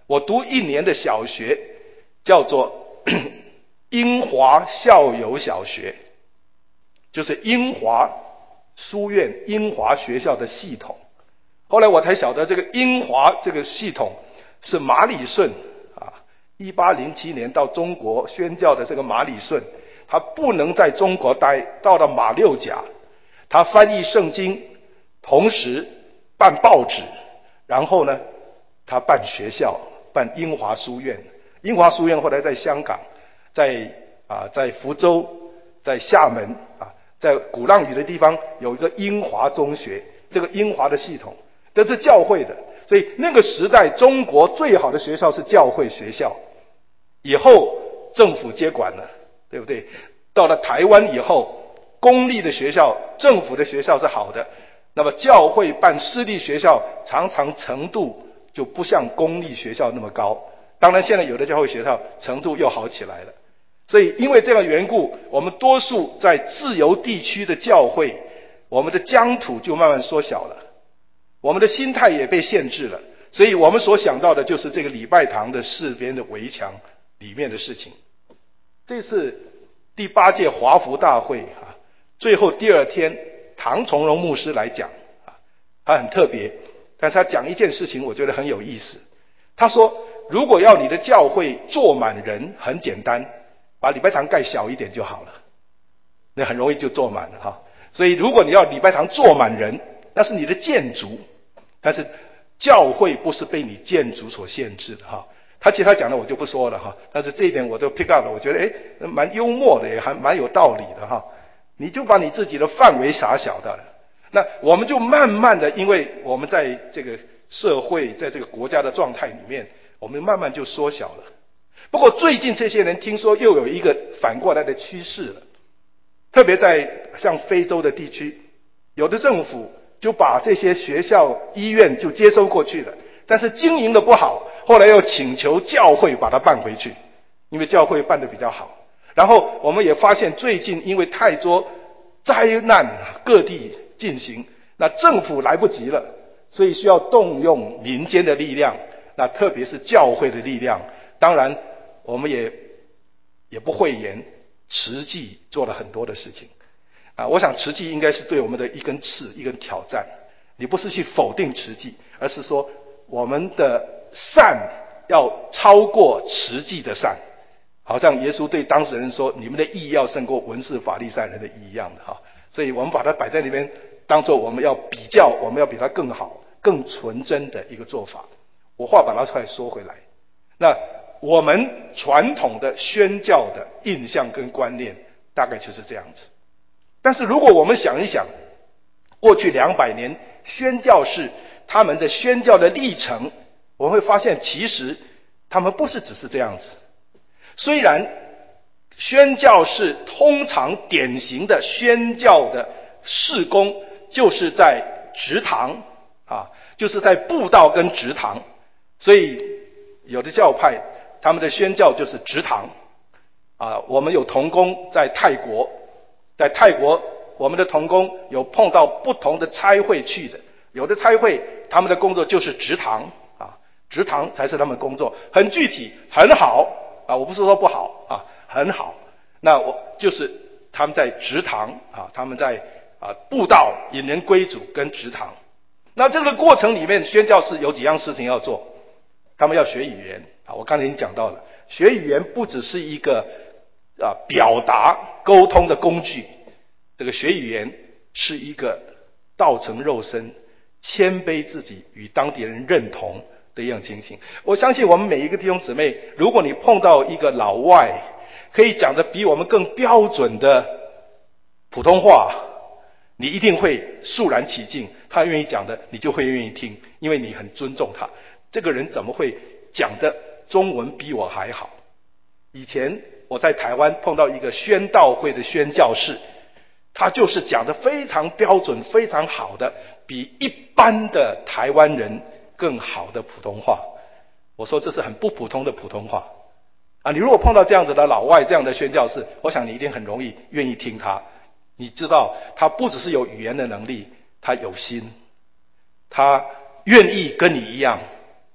我读一年的小学，叫做英华校友小学，就是英华书院、英华学校的系统。后来我才晓得，这个英华这个系统是马礼顺啊，一八零七年到中国宣教的这个马礼顺，他不能在中国待，到了马六甲，他翻译圣经，同时办报纸，然后呢，他办学校，办英华书院。英华书院后来在香港，在啊，在福州，在厦门啊，在鼓浪屿的地方有一个英华中学，这个英华的系统，这是教会的。所以那个时代，中国最好的学校是教会学校，以后政府接管了，对不对？到了台湾以后，公立的学校、政府的学校是好的，那么教会办私立学校，常常程度就不像公立学校那么高。当然，现在有的教会学校程度又好起来了。所以，因为这样的缘故，我们多数在自由地区的教会，我们的疆土就慢慢缩小了，我们的心态也被限制了。所以我们所想到的就是这个礼拜堂的四边的围墙里面的事情。这是第八届华福大会啊，最后第二天，唐崇荣牧师来讲啊，他很特别，但是他讲一件事情，我觉得很有意思。他说，如果要你的教会坐满人，很简单，把礼拜堂盖小一点就好了，那很容易就坐满了哈。所以如果你要礼拜堂坐满人，那是你的建筑，但是教会不是被你建筑所限制的哈。他其他讲的我就不说了哈，但是这一点我都 pick up 了，我觉得诶蛮幽默的，也还蛮有道理的哈。你就把你自己的范围狭小的了，那我们就慢慢的，因为我们在这个社会，在这个国家的状态里面，我们慢慢就缩小了。不过最近这些人听说又有一个反过来的趋势了，特别在像非洲的地区，有的政府就把这些学校、医院就接收过去了，但是经营的不好，后来又请求教会把它办回去，因为教会办得比较好。然后我们也发现，最近因为太多灾难各地进行，那政府来不及了，所以需要动用民间的力量，那特别是教会的力量。当然我们也也不讳言，慈济做了很多的事情啊。我想慈济应该是对我们的一根刺，一根挑战。你不是去否定慈济，而是说我们的善要超过慈济的善，好像耶稣对当事人说，你们的义要胜过文士法利赛人的义一样的哈。所以我们把它摆在那边，当作我们要比较，我们要比它更好、更纯真的一个做法。我话把它再说回来，那我们传统的宣教的印象跟观念大概就是这样子。但是如果我们想一想，过去两百年宣教士他们的宣教的历程，我们会发现其实他们不是只是这样子。虽然宣教士通常典型的宣教的事工就是在植堂啊，就是在布道跟植堂，所以有的教派他们的宣教就是植堂啊。我们有同工在泰国，在泰国我们的同工有碰到不同的差会去的，有的差会他们的工作就是植堂啊，植堂才是他们工作，很具体，很好啊，我不是说不好啊，很好。那我就是他们在植堂啊，他们在啊布道、引人归主跟植堂。那这个过程里面，宣教士有几样事情要做，他们要学语言啊，我刚才已经讲到了，学语言不只是一个啊表达沟通的工具，这个学语言是一个道成肉身、谦卑自己与当地人认同的一样情形。我相信我们每一个弟兄姊妹，如果你碰到一个老外可以讲得比我们更标准的普通话，你一定会肃然起敬，他愿意讲的你就会愿意听，因为你很尊重他。这个人怎么会讲的中文比我还好？以前我在台湾碰到一个宣道会的宣教士，他就是讲得非常标准、非常好的，比一般的台湾人更好的普通话。我说这是很不普通的普通话啊！你如果碰到这样子的老外，这样的宣教士，我想你一定很容易愿意听他。你知道他不只是有语言的能力，他有心，他愿意跟你一样啊，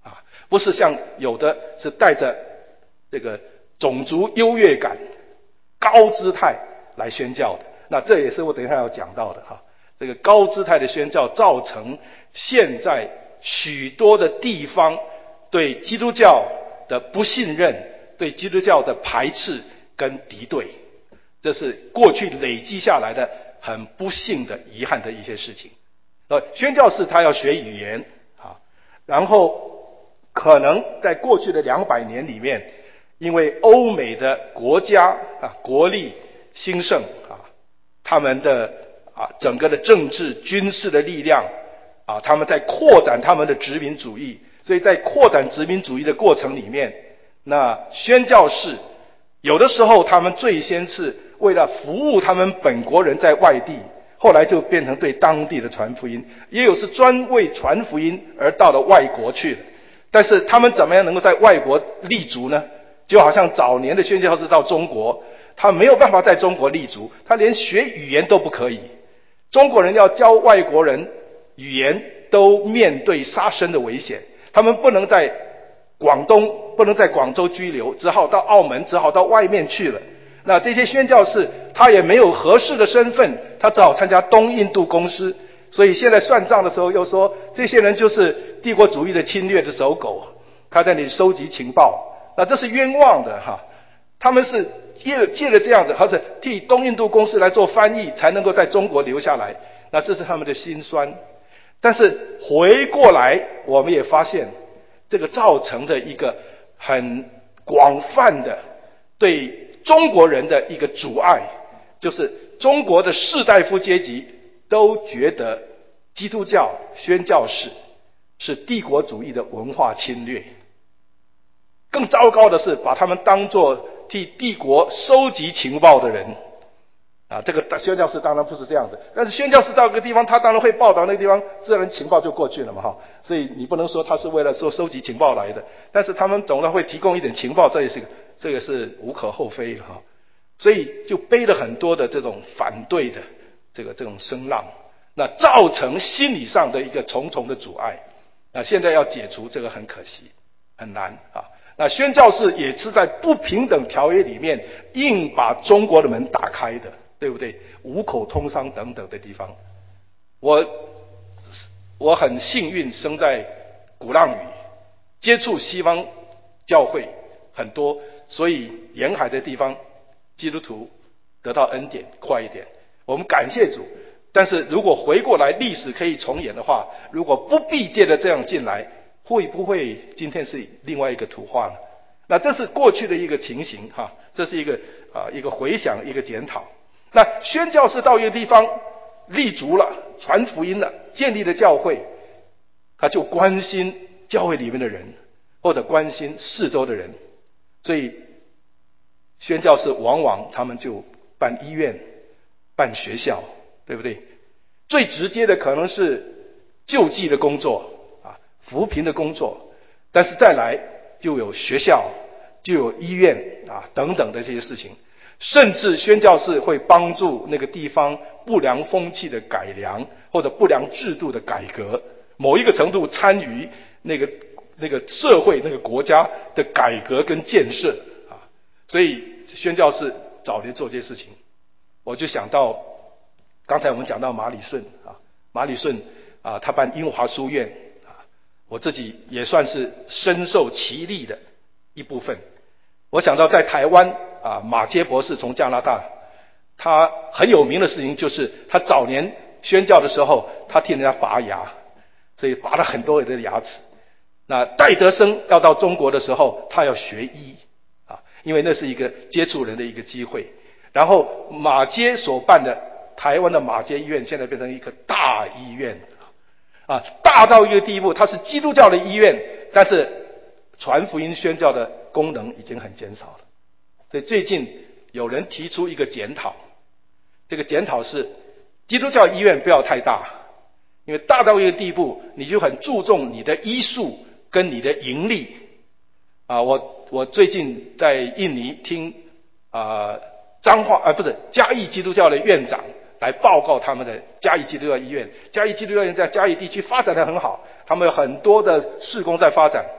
不是像有的是带着这个种族优越感、高姿态来宣教的。那这也是我等一下要讲到的哈。这个高姿态的宣教造成现在许多的地方对基督教的不信任，对基督教的排斥跟敌对，这是过去累积下来的很不幸的遗憾的一些事情。呃，宣教士他要学语言啊，然后可能在过去的两百年里面，因为欧美的国家啊国力兴盛啊，他们的啊整个的政治军事的力量啊，他们在扩展他们的殖民主义，所以在扩展殖民主义的过程里面，那宣教士有的时候他们最先是为了服务他们本国人在外地，后来就变成对当地的传福音，也有是专为传福音而到了外国去了。但是他们怎么样能够在外国立足呢？就好像早年的宣教士到中国，他没有办法在中国立足，他连学语言都不可以。中国人要教外国人语言，都面对杀身的危险，他们不能在广东，不能在广州居留，只好到澳门，只好到外面去了。那这些宣教士他也没有合适的身份，他只好参加东印度公司。所以现在算账的时候又说，这些人就是帝国主义的侵略的走狗，他在那里收集情报，那这是冤枉的哈。他们是借借了这样子，或者替东印度公司来做翻译，才能够在中国留下来，那这是他们的辛酸。但是回过来我们也发现，这个造成的一个很广泛的对中国人的一个阻碍，就是中国的士大夫阶级都觉得基督教宣教士是帝国主义的文化侵略。更糟糕的是把他们当作替帝国收集情报的人啊，这个宣教士当然不是这样的，但是宣教士到一个地方，他当然会报道那个地方，自然情报就过去了嘛哈。所以你不能说他是为了说收集情报来的，但是他们总然会提供一点情报，这也是这个是无可厚非的哈。所以就背了很多的这种反对的这个这种声浪，那造成心理上的一个重重的阻碍。那现在要解除这个很可惜，很难啊。那宣教士也是在不平等条约里面硬把中国的门打开的，对不对？五口通商等等的地方，我我很幸运生在鼓浪屿，接触西方教会很多，所以沿海的地方基督徒得到恩典快一点，我们感谢主。但是如果回过来历史可以重演的话，如果不必借着这样进来，会不会今天是另外一个图画呢？那这是过去的一个情形哈，这是一个啊一个回想，一个检讨。那宣教士到一个地方立足了，传福音了，建立了教会，他就关心教会里面的人，或者关心四周的人。所以宣教士往往他们就办医院、办学校，对不对？最直接的可能是救济的工作啊，扶贫的工作，但是再来就有学校，就有医院啊等等的这些事情。甚至宣教士会帮助那个地方不良风气的改良，或者不良制度的改革，某一个程度参与那个那个社会、那个国家的改革跟建设啊。所以宣教士早年做这些事情，我就想到刚才我们讲到马礼顺啊，马礼顺啊，他办英华书院啊，我自己也算是深受其利的一部分。我想到在台湾啊，马偕博士从加拿大，他很有名的事情就是他早年宣教的时候，他替人家拔牙，所以拔了很多人的牙齿。那戴德生要到中国的时候，他要学医啊，因为那是一个接触人的一个机会。然后马偕所办的台湾的马偕医院，现在变成一个大医院啊，大到一个地步，它是基督教的医院，但是传福音宣教的功能已经很减少了。所以最近有人提出一个检讨，这个检讨是基督教医院不要太大，因为大到一个地步，你就很注重你的医术跟你的盈利啊。我我最近在印尼听啊彰化啊不是嘉义基督教的院长来报告他们的嘉义基督教医院，嘉义基督教医院在嘉义地区发展得很好，他们有很多的事工在发展。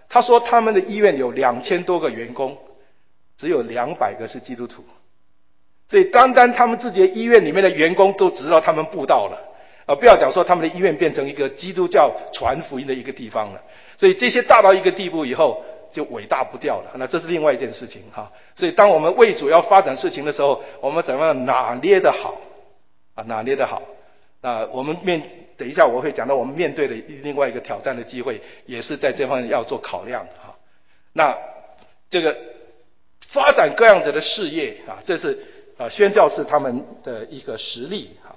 他说他们的医院有两千多个员工，只有两百个是基督徒。所以单单他们自己的医院里面的员工都知道他们布道了，呃，不要讲说他们的医院变成一个基督教传福音的一个地方了。所以这些大到一个地步以后，就伟大不掉了。那这是另外一件事情哈。所以当我们为主要发展事情的时候，我们怎么样拿捏得好啊？拿捏得好。那我们面等一下我会讲到我们面对的另外一个挑战的机会，也是在这方面要做考量哈。那这个发展各样子的事业啊，这是啊宣教士他们的一个实力哈。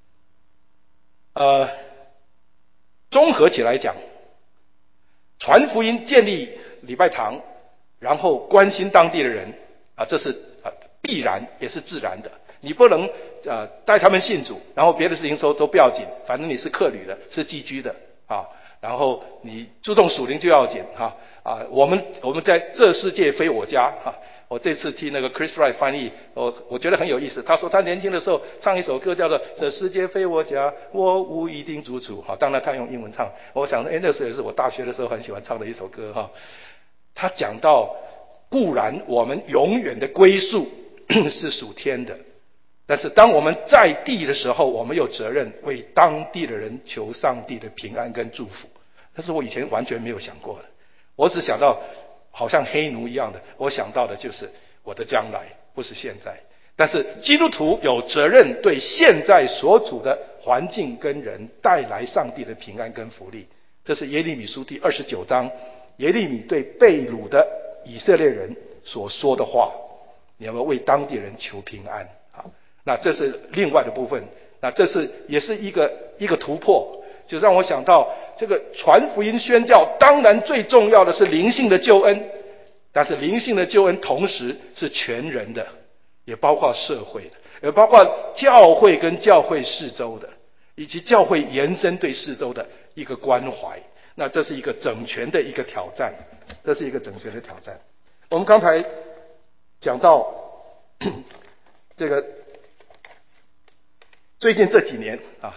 呃，综合起来讲，传福音、建立礼拜堂，然后关心当地的人啊，这是啊必然也是自然的。你不能呃带他们信主，然后别的事情说都不要紧，反正你是客旅的，是寄居的啊。然后你注重属灵就要紧哈啊。我们我们在这世界非我家哈。我这次替那个 Chris Wright 翻译，我我觉得很有意思。他说他年轻的时候唱一首歌叫做《这世界非我家，我无一定住处》哈。当然他用英文唱，我想哎那时候也是我大学的时候很喜欢唱的一首歌哈。他讲到固然我们永远的归宿是属天的。但是当我们在地的时候，我们有责任为当地的人求上帝的平安跟祝福。但是我以前完全没有想过的，我只想到好像黑奴一样的，我想到的就是我的将来，不是现在。但是基督徒有责任对现在所处的环境跟人带来上帝的平安跟福利。这是耶利米书第二十九章，耶利米对被掳的以色列人所说的话。你要不要为当地人求平安？好，那这是另外的部分。那这是也是一个一个突破，就让我想到这个传福音宣教，当然最重要的是灵性的救恩，但是灵性的救恩同时是全人的，也包括社会的，也包括教会跟教会四周的，以及教会延伸对四周的一个关怀。那这是一个整全的一个挑战，这是一个整全的挑战。我们刚才讲到这个最近这几年啊，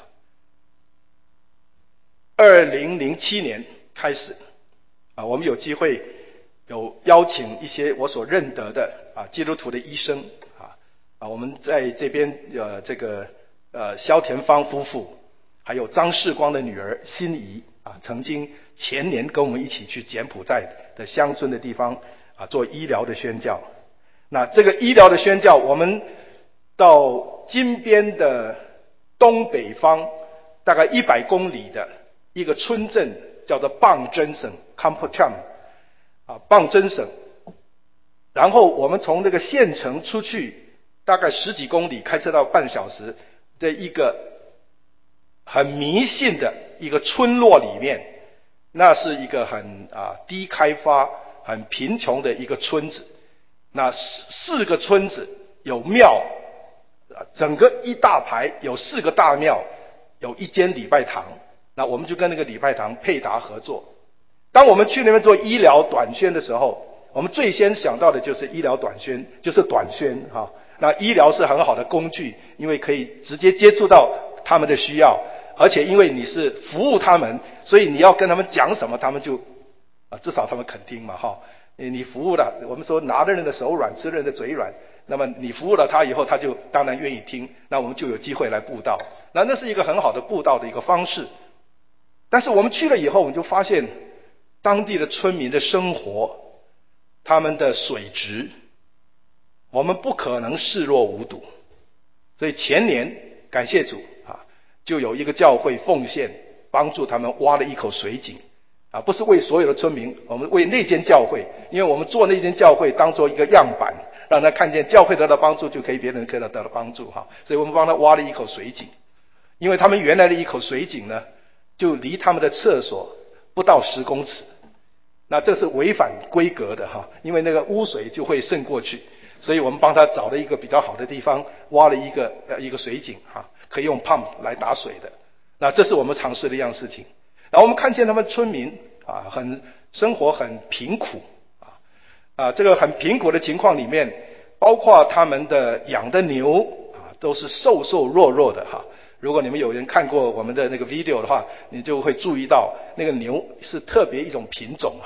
二零零七年开始啊，我们有机会有邀请一些我所认得的啊基督徒的医生啊啊，我们在这边呃这个呃萧田芳夫妇，还有张世光的女儿心怡啊，曾经前年跟我们一起去柬埔寨的乡村的地方啊做医疗的宣教。那这个医疗的宣教，我们到金边的东北方大概一百公里的一个村镇，叫做棒真省 Kampucham 啊，棒真省。然后我们从这个县城出去，大概十几公里，开车到半小时的一个很迷信的一个村落里面，那是一个很啊低开发、很贫穷的一个村子。那四个村子有庙，整个一大排有四个大庙，有一间礼拜堂。那我们就跟那个礼拜堂配搭合作。当我们去那边做医疗短宣的时候，我们最先想到的就是医疗短宣，就是短宣哈。那医疗是很好的工具，因为可以直接接触到他们的需要，而且因为你是服务他们，所以你要跟他们讲什么，他们就啊至少他们肯听嘛哈。你服务了，我们说拿的人的手软，吃人的嘴软。那么你服务了他以后，他就当然愿意听，那我们就有机会来布道。那那是一个很好的布道的一个方式。但是我们去了以后，我们就发现当地的村民的生活，他们的水质，我们不可能视若无睹。所以前年感谢主啊，就有一个教会奉献帮助他们挖了一口水井。啊，不是为所有的村民，我们为那间教会，因为我们做那间教会当做一个样板，让他看见教会得到帮助，就可以别人可以得到帮助哈。所以我们帮他挖了一口水井，因为他们原来的一口水井呢，就离他们的厕所不到十公尺，那这是违反规格的哈，因为那个污水就会渗过去，所以我们帮他找了一个比较好的地方，挖了一个呃一个水井哈，可以用 pump 来打水的。那这是我们尝试的一样事情。然后我们看见他们村民啊，很生活很贫苦啊啊，这个很贫苦的情况里面，包括他们的养的牛啊，都是瘦瘦弱弱的哈。如果你们有人看过我们的那个 video 的话，你就会注意到那个牛是特别一种品种哈，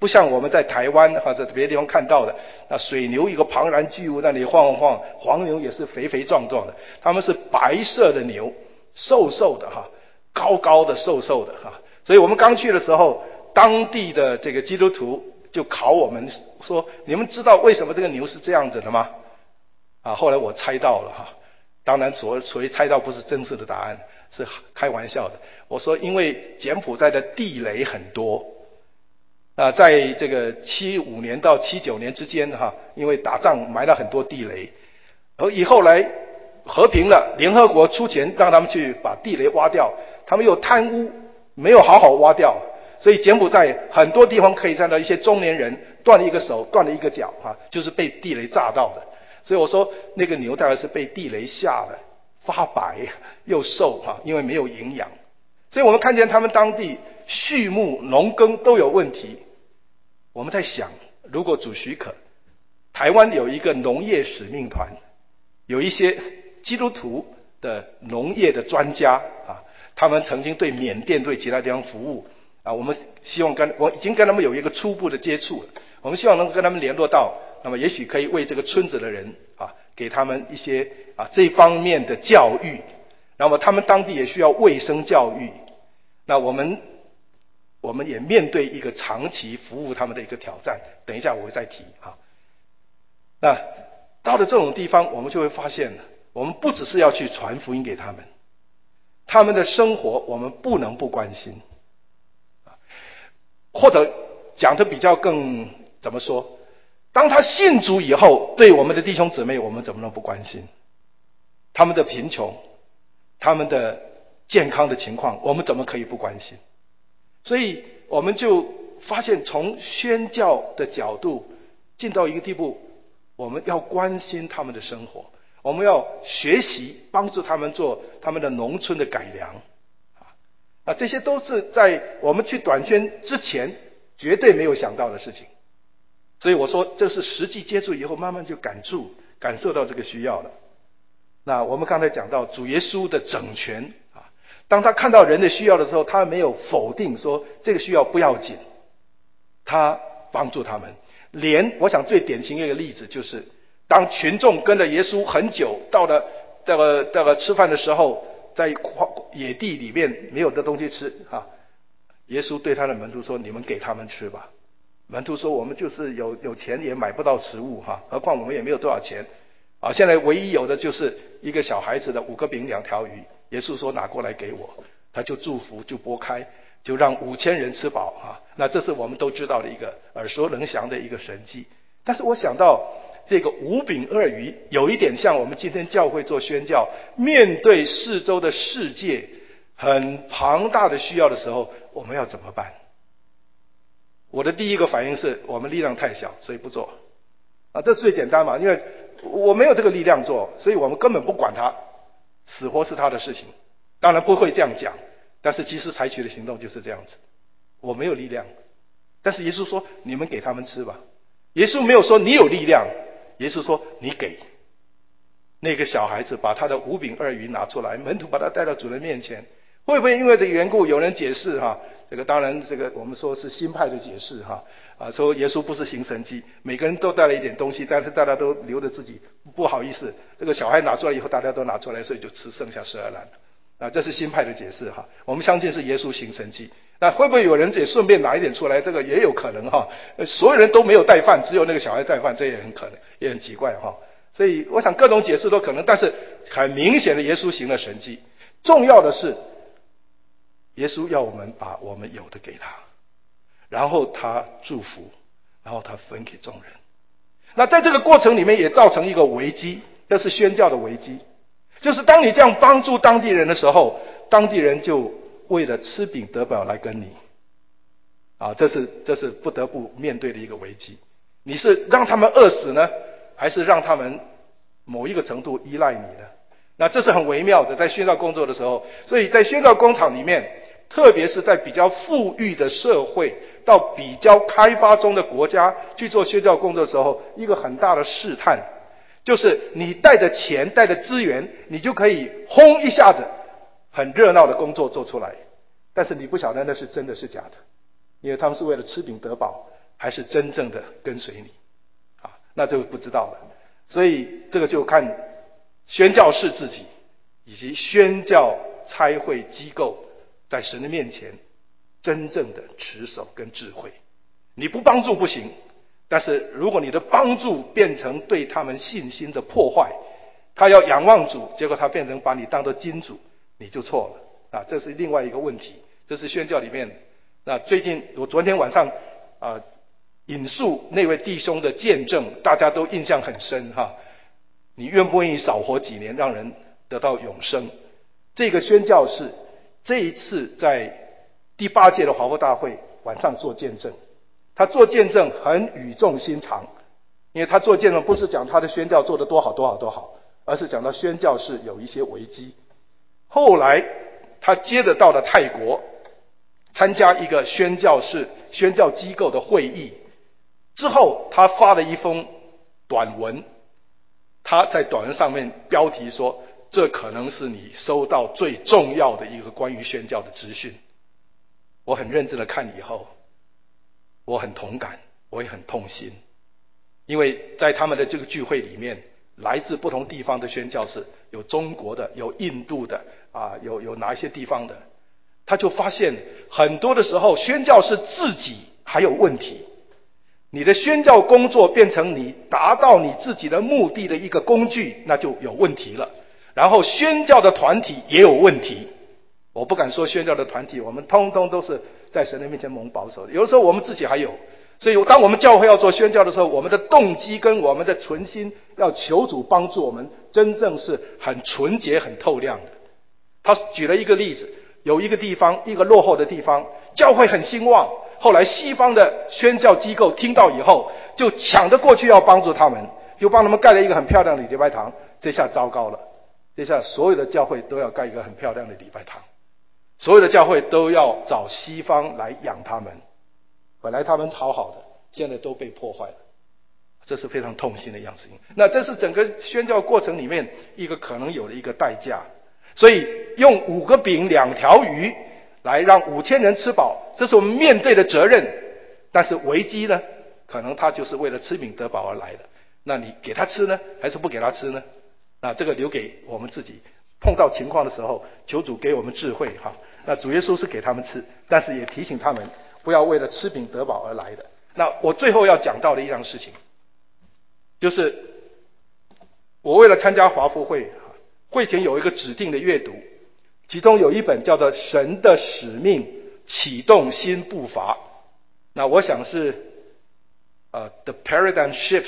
不像我们在台湾或者别的地方看到的，那水牛一个庞然巨物那里晃晃，黄牛也是肥肥壮壮的，他们是白色的牛，瘦瘦的哈，高高的瘦瘦的哈。所以我们刚去的时候，当地的这个基督徒就考我们说，你们知道为什么这个牛是这样子的吗？啊，后来我猜到了哈，当然所所谓猜到不是真实的答案，是开玩笑的。我说因为柬埔寨的地雷很多，啊，在这个七五年到七九年之间哈，因为打仗埋了很多地雷，而以后来和平了，联合国出钱让他们去把地雷挖掉，他们又贪污，没有好好挖掉，所以柬埔寨很多地方可以看到一些中年人断了一个手，断了一个脚哈，就是被地雷炸到的。所以我说那个牛大概是被地雷吓了，发白又瘦哈，因为没有营养。所以我们看见他们当地畜牧农耕都有问题。我们在想，如果主许可，台湾有一个农业使命团，有一些基督徒的农业的专家啊，他们曾经对缅甸对其他地方服务啊，我们希望跟我已经跟他们有一个初步的接触了，我们希望能够跟他们联络到，那么也许可以为这个村子的人啊，给他们一些啊这方面的教育，那么他们当地也需要卫生教育，那我们我们也面对一个长期服务他们的一个挑战，等一下我会再提啊。那到了这种地方，我们就会发现，我们不只是要去传福音给他们，他们的生活我们不能不关心，或者讲的比较更怎么说？当他信主以后，对我们的弟兄姊妹，我们怎么能不关心？他们的贫穷，他们的健康的情况，我们怎么可以不关心？所以我们就发现，从宣教的角度进到一个地步，我们要关心他们的生活，我们要学习帮助他们做他们的农村的改良啊，这些都是在我们去短宣之前绝对没有想到的事情。所以我说，这是实际接触以后，慢慢就感触、感受到这个需要了。那我们刚才讲到主耶稣的整全啊，当他看到人的需要的时候，他没有否定说这个需要不要紧，他帮助他们。连我想最典型的一个例子就是，当群众跟着耶稣很久，到了这个这个吃饭的时候，在野地里面没有的东西吃啊，耶稣对他的门徒说：“你们给他们吃吧。”门徒说：“我们就是有有钱也买不到食物哈，何况我们也没有多少钱啊！现在唯一有的就是一个小孩子的五个饼两条鱼。”耶稣说：“拿过来给我。”他就祝福，就拨开，就让五千人吃饱啊！那这是我们都知道的一个耳熟能详的一个神迹。但是我想到这个五饼二鱼，有一点像我们今天教会做宣教，面对四周的世界很庞大的需要的时候，我们要怎么办？我的第一个反应是我们力量太小，所以不做啊，这是最简单嘛，因为我没有这个力量做，所以我们根本不管他，死活是他的事情。当然不会这样讲，但是其实采取的行动就是这样子。我没有力量，但是耶稣说你们给他们吃吧。耶稣没有说你有力量，耶稣说你给。那个小孩子把他的五饼二鱼拿出来，门徒把他带到主人面前。会不会因为这个缘故，有人解释哈？这个当然，这个我们说是新派的解释哈，啊，说耶稣不是行神迹，每个人都带了一点东西，但是大家都留着自己，不好意思，这个小孩拿出来以后，大家都拿出来，所以就吃剩下十二篮，啊，这是新派的解释哈。我们相信是耶稣行神迹，那会不会有人也顺便拿一点出来？这个也有可能哈。所有人都没有带饭，只有那个小孩带饭，这也很可能，也很奇怪哈。所以我想各种解释都可能，但是很明显的耶稣行了神迹。重要的是，耶稣要我们把我们有的给他，然后他祝福，然后他分给众人。那在这个过程里面也造成一个危机，这是宣教的危机，就是当你这样帮助当地人的时候，当地人就为了吃饼得饱来跟你啊，这是这是不得不面对的一个危机。你是让他们饿死呢，还是让他们某一个程度依赖你呢？那这是很微妙的，在宣教工作的时候。所以在宣教工厂里面，特别是在比较富裕的社会到比较开发中的国家去做宣教工作的时候，一个很大的试探就是你带着钱带着资源，你就可以轰一下子很热闹的工作做出来，但是你不晓得那是真的是假的，因为他们是为了吃饼得饱， 还是真正的跟随你？啊，那就不知道了。所以这个就看宣教士自己以及宣教差会机构在神的面前真正的持守跟智慧。你不帮助不行，但是如果你的帮助变成对他们信心的破坏，他要仰望主，结果他变成把你当作金主，你就错了啊！这是另外一个问题，这是宣教里面。那最近我昨天晚上啊、呃、引述那位弟兄的见证，大家都印象很深哈。你愿不愿意少活几年，让人得到永生？这个宣教士这一次在第八届的华埠大会晚上做见证，他做见证很语重心长，因为他做见证不是讲他的宣教做得多好多好多好，而是讲到宣教士有一些危机。后来他接着到了泰国，参加一个宣教士宣教机构的会议之后，他发了一封短文，他在短文上面标题说，这可能是你收到最重要的一个关于宣教的资讯。我很认真的看以后，我很同感，我也很痛心，因为在他们的这个聚会里面，来自不同地方的宣教士，有中国的，有印度的啊，有有哪一些地方的，他就发现很多的时候宣教士自己还有问题。你的宣教工作变成你达到你自己的目的的一个工具，那就有问题了。然后宣教的团体也有问题，我不敢说宣教的团体，我们通通都是在神的面前蒙保守的，有的时候我们自己还有。所以当我们教会要做宣教的时候，我们的动机跟我们的存心要求主帮助我们，真正是很纯洁很透亮的。他举了一个例子，有一个地方，一个落后的地方，教会很兴旺，后来西方的宣教机构听到以后，就抢着过去要帮助他们，就帮他们盖了一个很漂亮的礼拜堂。这下糟糕了，这下所有的教会都要盖一个很漂亮的礼拜堂，所有的教会都要找西方来养他们。本来他们好好的，现在都被破坏了，这是非常痛心的一样事情。那这是整个宣教过程里面一个可能有的一个代价。所以用五个饼两条鱼来让五千人吃饱，这是我们面对的责任。但是危机呢，可能他就是为了吃饼得饱而来的。那你给他吃呢，还是不给他吃呢？那这个留给我们自己，碰到情况的时候，求主给我们智慧哈。那主耶稣是给他们吃，但是也提醒他们不要为了吃饼得饱而来的。那我最后要讲到的一样事情，就是我为了参加华福会，会前有一个指定的阅读，其中有一本叫做《神的使命：启动新步伐》。那我想是呃 The Paradigm Shift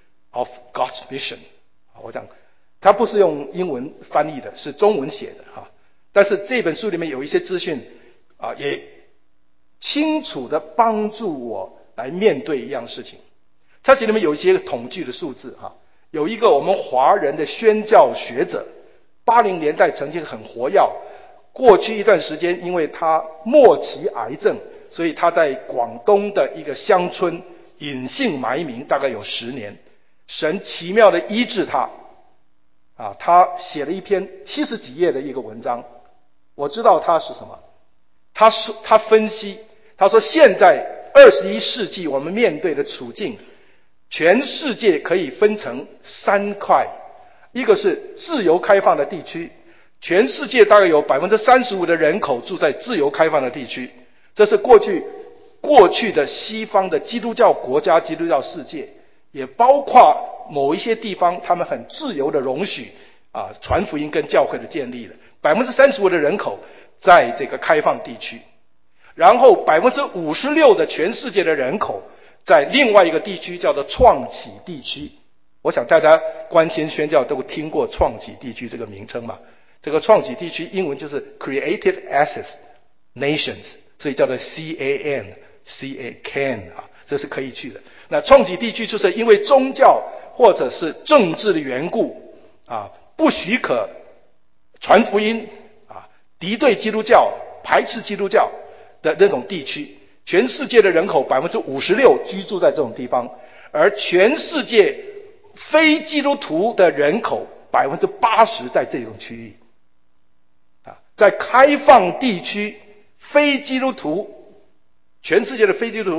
of God's Mission。我想它不是用英文翻译的，是中文写的哈。但是这本书里面有一些资讯啊，也清楚的帮助我来面对一样事情。它这里面有一些统计的数字哈，有一个我们华人的宣教学者，八零年代曾经很活跃，过去一段时间因为他末期癌症，所以他在广东的一个乡村隐姓埋名，大概有十年。神奇妙的医治他啊，他写了一篇七十几页的一个文章。我知道他是什么，他说他分析，他说现在二十一世纪我们面对的处境，全世界可以分成三块，一个是自由开放的地区，全世界大概有 百分之三十五 的人口住在自由开放的地区，这是过去过去的西方的基督教国家、基督教世界，也包括某一些地方他们很自由的容许啊传福音跟教会的建立了。百分之三十五的人口在这个开放地区，然后 百分之五十六 的全世界的人口在另外一个地区叫做创启地区。我想大家关心宣教都听过创启地区这个名称嘛，这个创启地区英文就是 Creative Access Nations， 所以叫做 C A N C A Can 啊，这是可以去的。那创启地区就是因为宗教或者是政治的缘故啊，不许可传福音啊，敌对基督教、排斥基督教的那种地区，全世界的人口 百分之五十六 居住在这种地方，而全世界非基督徒的人口 百分之八十 在这种区域啊，在开放地区，非基督徒，全世界的非基督徒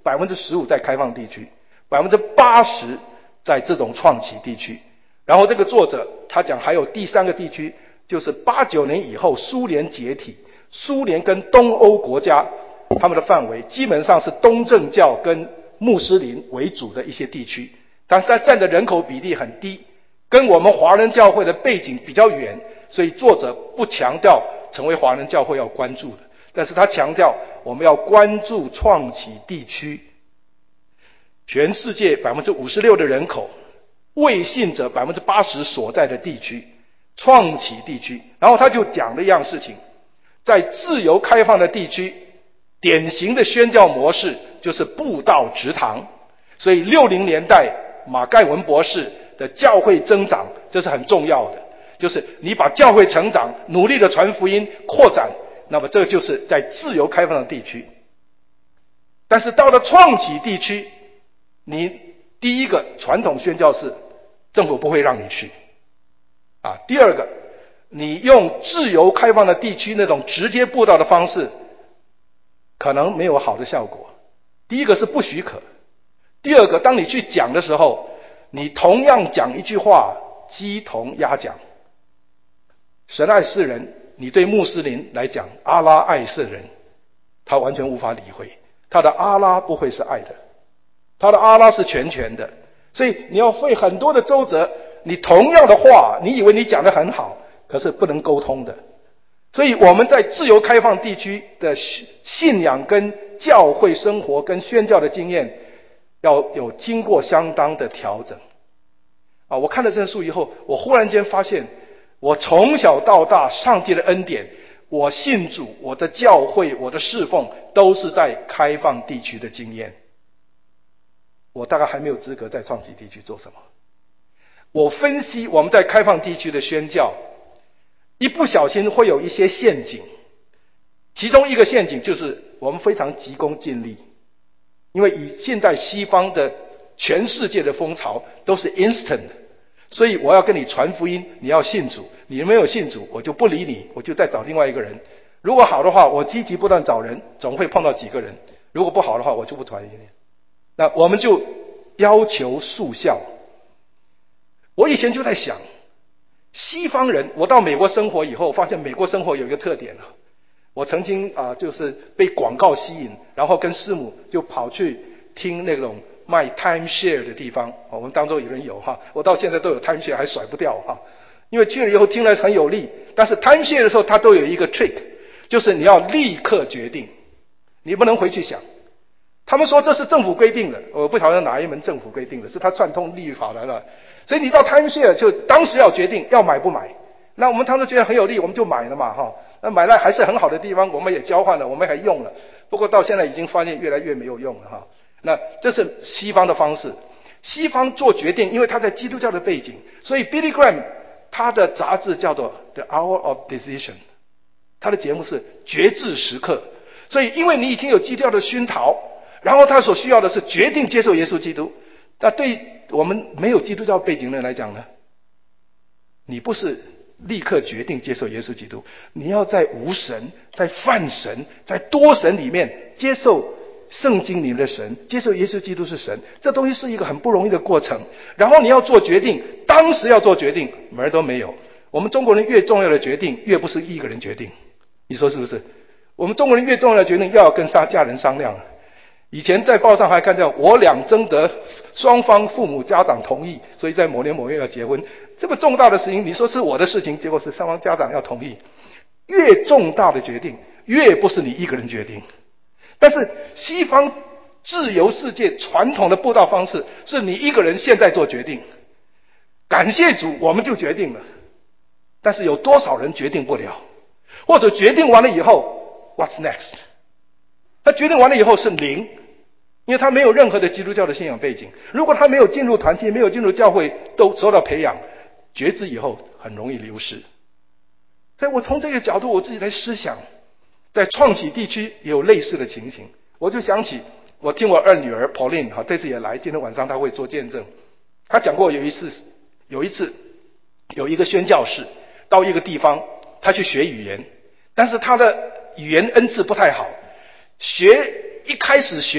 百分之十五在开放地区，百分之八十在这种创起地区。然后这个作者他讲还有第三个地区，就是八九年以后苏联解体，苏联跟东欧国家他们的范围基本上是东正教跟穆斯林为主的一些地区，但是它占的人口比例很低，跟我们华人教会的背景比较远，所以作者不强调成为华人教会要关注的，但是他强调我们要关注创起地区，全世界 百分之五十六 的人口，未信者 百分之八十 所在的地区，创起地区。然后他就讲了一样事情，在自由开放的地区，典型的宣教模式就是布道植堂。所以六零年代马盖文博士的教会增长，这是很重要的，就是你把教会成长，努力的传福音扩展，那么这就是在自由开放的地区。但是到了创起地区，你第一个传统宣教士政府不会让你去啊。第二个，你用自由开放的地区那种直接布道的方式，可能没有好的效果。第一个是不许可，第二个，当你去讲的时候，你同样讲一句话，鸡同鸭讲。神爱世人，你对穆斯林来讲，阿拉爱世人，他完全无法理会，他的阿拉不会是爱的，他的阿拉是全权的。所以你要费很多的周折，你同样的话，你以为你讲得很好，可是不能沟通的。所以我们在自由开放地区的信仰跟教会生活跟宣教的经验，要有经过相当的调整啊！我看了这本书以后，我忽然间发现，我从小到大上帝的恩典，我信主，我的教会，我的侍奉，都是在开放地区的经验。我大概还没有资格在创起地区做什么。我分析我们在开放地区的宣教，一不小心会有一些陷阱，其中一个陷阱就是我们非常急功近利，因为以现在西方的全世界的风潮都是 instant， 所以我要跟你传福音，你要信主，你没有信主，我就不理你，我就再找另外一个人。如果好的话，我积极不断找人，总会碰到几个人；如果不好的话，我就不传福音。那我们就要求速效。我以前就在想，西方人，我到美国生活以后，发现美国生活有一个特点啊。我曾经啊、呃，就是被广告吸引，然后跟师母就跑去听那种卖 timeshare 的地方。我们当中有人有哈，我到现在都有 timeshare 还甩不掉哈。因为去了以后听了很有利，但是 timeshare 的时候它都有一个 trick， 就是你要立刻决定，你不能回去想。他们说这是政府规定的，我不晓得哪一门政府规定的，是他串通立法来了。所以你到 timeshare 就当时要决定要买不买。那我们当时觉得很有利，我们就买了嘛哈。那买来还是很好的地方，我们也交换了，我们还用了。不过到现在已经发现越来越没有用了哈。那这是西方的方式。西方做决定，因为他在基督教的背景，所以 Billy Graham 他的杂志叫做 The Hour of Decision， 他的节目是决志时刻。所以因为你已经有基督教的熏陶，然后他所需要的是决定接受耶稣基督。那对我们没有基督教背景的人来讲呢，你不是立刻决定接受耶稣基督，你要在无神，在泛神，在多神里面接受圣经里面的神，接受耶稣基督是神，这东西是一个很不容易的过程。然后你要做决定，当时要做决定门儿都没有。我们中国人越重要的决定，越不是一个人决定，你说是不是？我们中国人越重要的决定，要跟家人商量。以前在报上还看到我俩征得双方父母家长同意，所以在某年某月要结婚。这么重大的事情，你说是我的事情，结果是双方家长要同意。越重大的决定，越不是你一个人决定。但是西方自由世界传统的布道方式，是你一个人现在做决定。感谢主，我们就决定了。但是有多少人决定不了？或者决定完了以后 ，What's next？ 他决定完了以后是零。因为他没有任何的基督教的信仰背景，如果他没有进入团契，没有进入教会，都受到培养，觉知以后很容易流失。所以我从这个角度我自己来思想，在创起地区也有类似的情形。我就想起我听我二女儿 Pauline 哈，这次也来，今天晚上她会做见证。她讲过有一次，有一次有一个宣教士到一个地方，他去学语言，但是他的语言恩赐不太好，学一开始学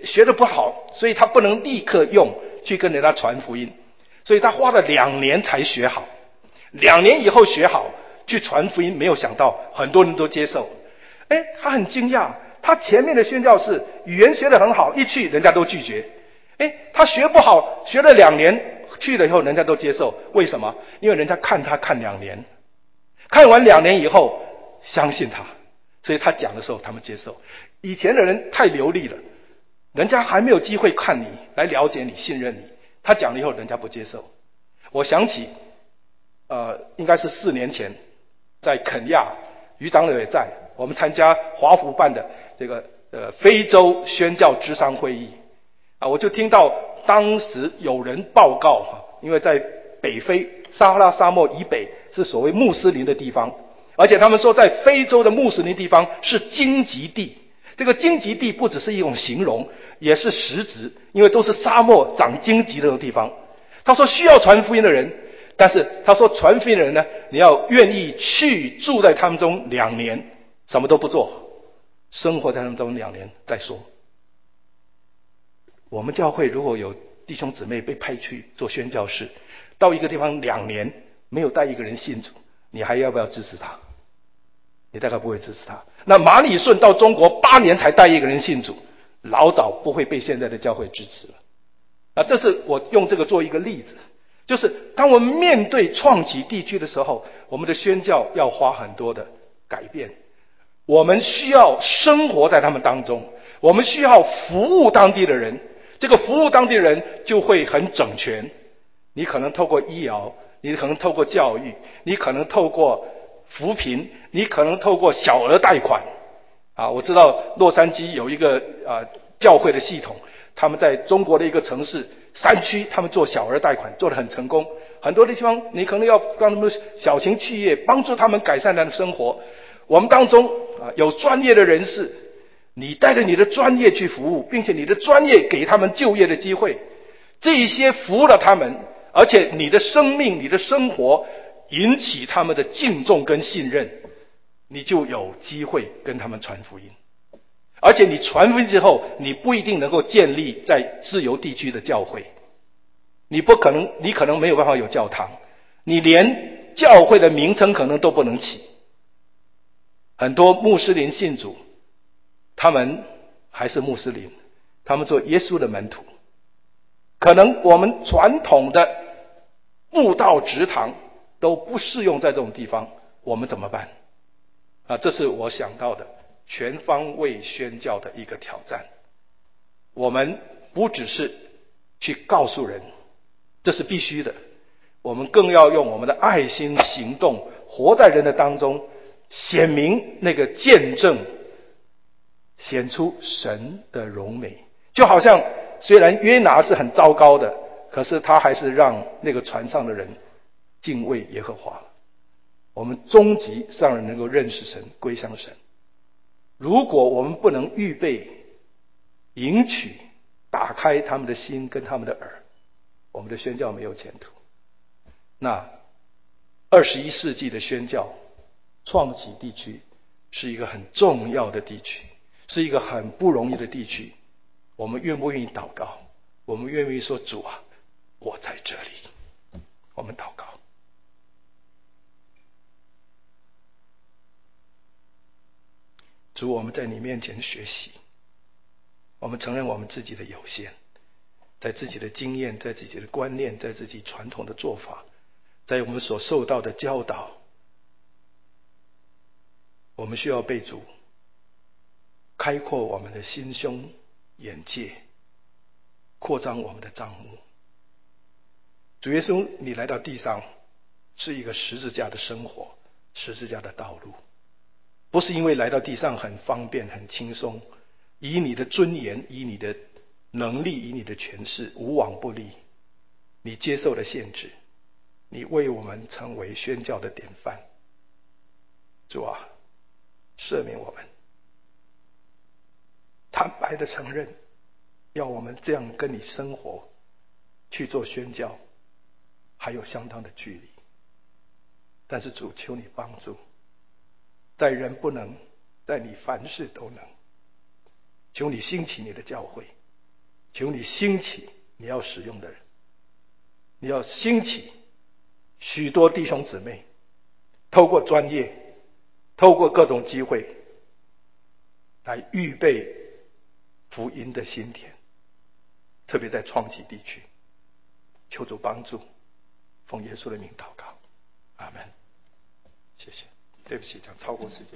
学得不好，所以他不能立刻用去跟人家传福音，所以他花了两年才学好。两年以后学好去传福音，没有想到很多人都接受。哎，他很惊讶，他前面的宣教士语言学得很好，一去人家都拒绝。哎，他学不好，学了两年去了以后人家都接受。为什么？因为人家看他看两年，看完两年以后相信他，所以他讲的时候他们接受。以前的人太流利了，人家还没有机会看你来了解你信任你，他讲了以后人家不接受。我想起呃，应该是四年前在肯亚，余长老也在，我们参加华福办的这个呃非洲宣教咨商会议啊，我就听到当时有人报告啊，因为在北非撒哈拉沙漠以北是所谓穆斯林的地方，而且他们说在非洲的穆斯林地方是荆棘地。这个荆棘地不只是一种形容，也是实质，因为都是沙漠长荆棘的那种地方。他说需要传福音的人，但是他说传福音的人呢，你要愿意去住在他们中两年，什么都不做，生活在他们中两年再说。我们教会如果有弟兄姊妹被派去做宣教士，到一个地方两年没有带一个人信主，你还要不要支持他？你大概不会支持他。那马礼顺到中国八年才带一个人信主，老早不会被现在的教会支持了。啊，这是我用这个做一个例子，就是当我们面对创启地区的时候，我们的宣教要花很多的改变。我们需要生活在他们当中，我们需要服务当地的人，这个服务当地的人就会很整全。你可能透过医疗，你可能透过教育，你可能透过扶贫，你可能透过小额贷款啊。我知道洛杉矶有一个啊教会的系统，他们在中国的一个城市山区，他们做小额贷款做得很成功。很多的地方你可能要让他们小型企业帮助他们改善他的生活。我们当中啊有专业的人士，你带着你的专业去服务，并且你的专业给他们就业的机会，这一些服务了他们，而且你的生命你的生活引起他们的敬重跟信任，你就有机会跟他们传福音。而且你传福音之后，你不一定能够建立在自由地区的教会，你不可能，你可能没有办法有教堂，你连教会的名称可能都不能起。很多穆斯林信主，他们还是穆斯林，他们做耶稣的门徒，可能我们传统的布道职堂都不适用在这种地方，我们怎么办啊？这是我想到的全方位宣教的一个挑战。我们不只是去告诉人，这是必须的，我们更要用我们的爱心行动，活在人的当中，显明那个见证，显出神的荣美。就好像虽然约拿是很糟糕的，可是他还是让那个船上的人敬畏耶和华。我们终极让人能够认识神，归向神。如果我们不能预备迎娶，打开他们的心跟他们的耳，我们的宣教没有前途。那二十一世纪的宣教创启地区是一个很重要的地区，是一个很不容易的地区。我们愿不愿意祷告？我们愿不愿意说，主啊，我在这里。我们祷告。主，我们在你面前学习，我们承认我们自己的有限，在自己的经验，在自己的观念，在自己传统的做法，在我们所受到的教导，我们需要被主开阔我们的心胸眼界，扩张我们的帐幕。主耶稣，你来到地上是一个十字架的生活，十字架的道路，不是因为来到地上很方便很轻松，以你的尊严，以你的能力，以你的权势无往不利。你接受了限制，你为我们成为宣教的典范。主啊，赦免我们，坦白的承认，要我们这样跟你生活，去做宣教，还有相当的距离。但是主，求你帮助，在人不能，在你凡事都能。求你兴起你的教会， 求你兴起你要使用的人，你要兴起许多弟兄姊妹，透过专业，透过各种机会来预备福音的新田，特别在创启地区，求主帮助，奉耶稣的名祷告，阿们。谢谢，对不起，讲超过时间。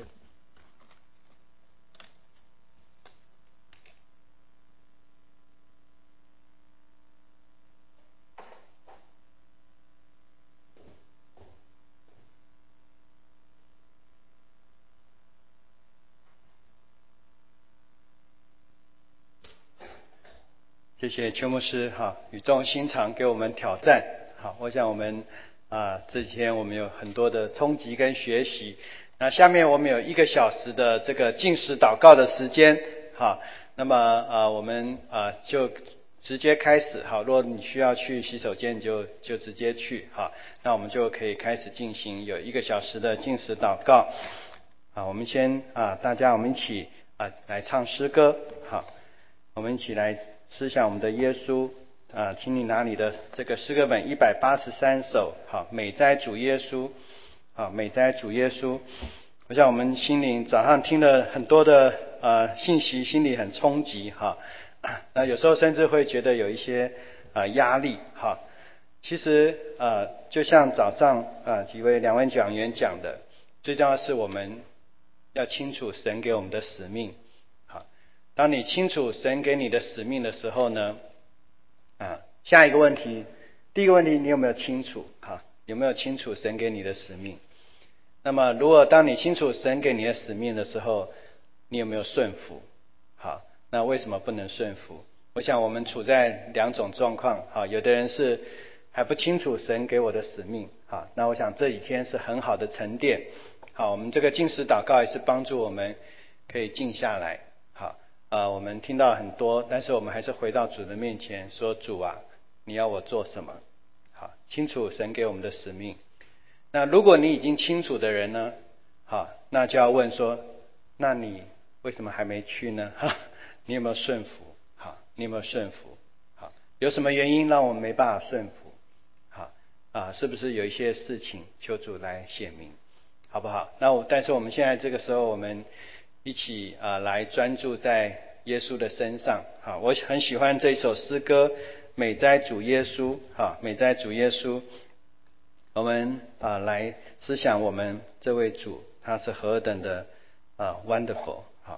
谢谢邱牧师哈，语重心长给我们挑战。好，我想我们啊这几天我们有很多的冲击跟学习。那下面我们有一个小时的这个禁食祷告的时间，好，那么啊我们啊就直接开始。好，如果你需要去洗手间，你就就直接去。好，那我们就可以开始进行有一个小时的禁食祷告。好，我们先啊大家我们一起啊来唱诗歌。好，我们一起来思想我们的耶稣啊，请你拿你的这个诗歌本一百八十三首，好，美哉主耶稣，好，美哉主耶稣。我想我们心灵早上听了很多的呃信息，心里很冲击哈，那有时候甚至会觉得有一些呃压力哈。其实呃就像早上呃几位两位讲员讲的，最重要的是我们要清楚神给我们的使命。当你清楚神给你的使命的时候呢，啊，下一个问题，第一个问题，你有没有清楚？哈，有没有清楚神给你的使命？那么，如果当你清楚神给你的使命的时候，你有没有顺服？好，那为什么不能顺服？我想我们处在两种状况。好，有的人是还不清楚神给我的使命。好，那我想这几天是很好的沉淀。好，我们这个禁食祷告也是帮助我们可以静下来。好。呃，我们听到很多，但是我们还是回到主的面前说，主啊，你要我做什么？好，清楚神给我们的使命。那如果你已经清楚的人呢？好，那就要问说，那你为什么还没去呢？哈，你有没有顺服？好，你有没有顺服？好，有什么原因让我们没办法顺服？好，啊，是不是有一些事情求主来显明，好不好？那我，但是我们现在这个时候，我们一起啊、呃、来专注在耶稣的身上。好，我很喜欢这一首诗歌，美哉主耶稣。好，美哉主耶稣。我们啊、呃、来思想我们这位主，他是何等的啊、呃、wonderful。好，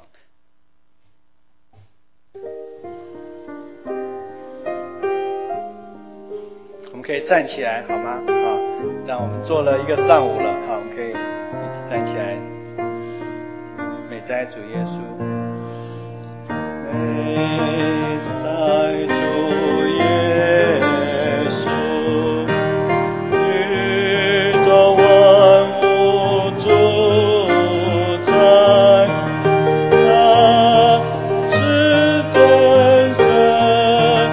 我们可以站起来好吗？好，让我们做了一个上午了，好，我们可以一起站起来。美哉主耶稣，美哉主耶稣，宇宙万物主宰，他是真神，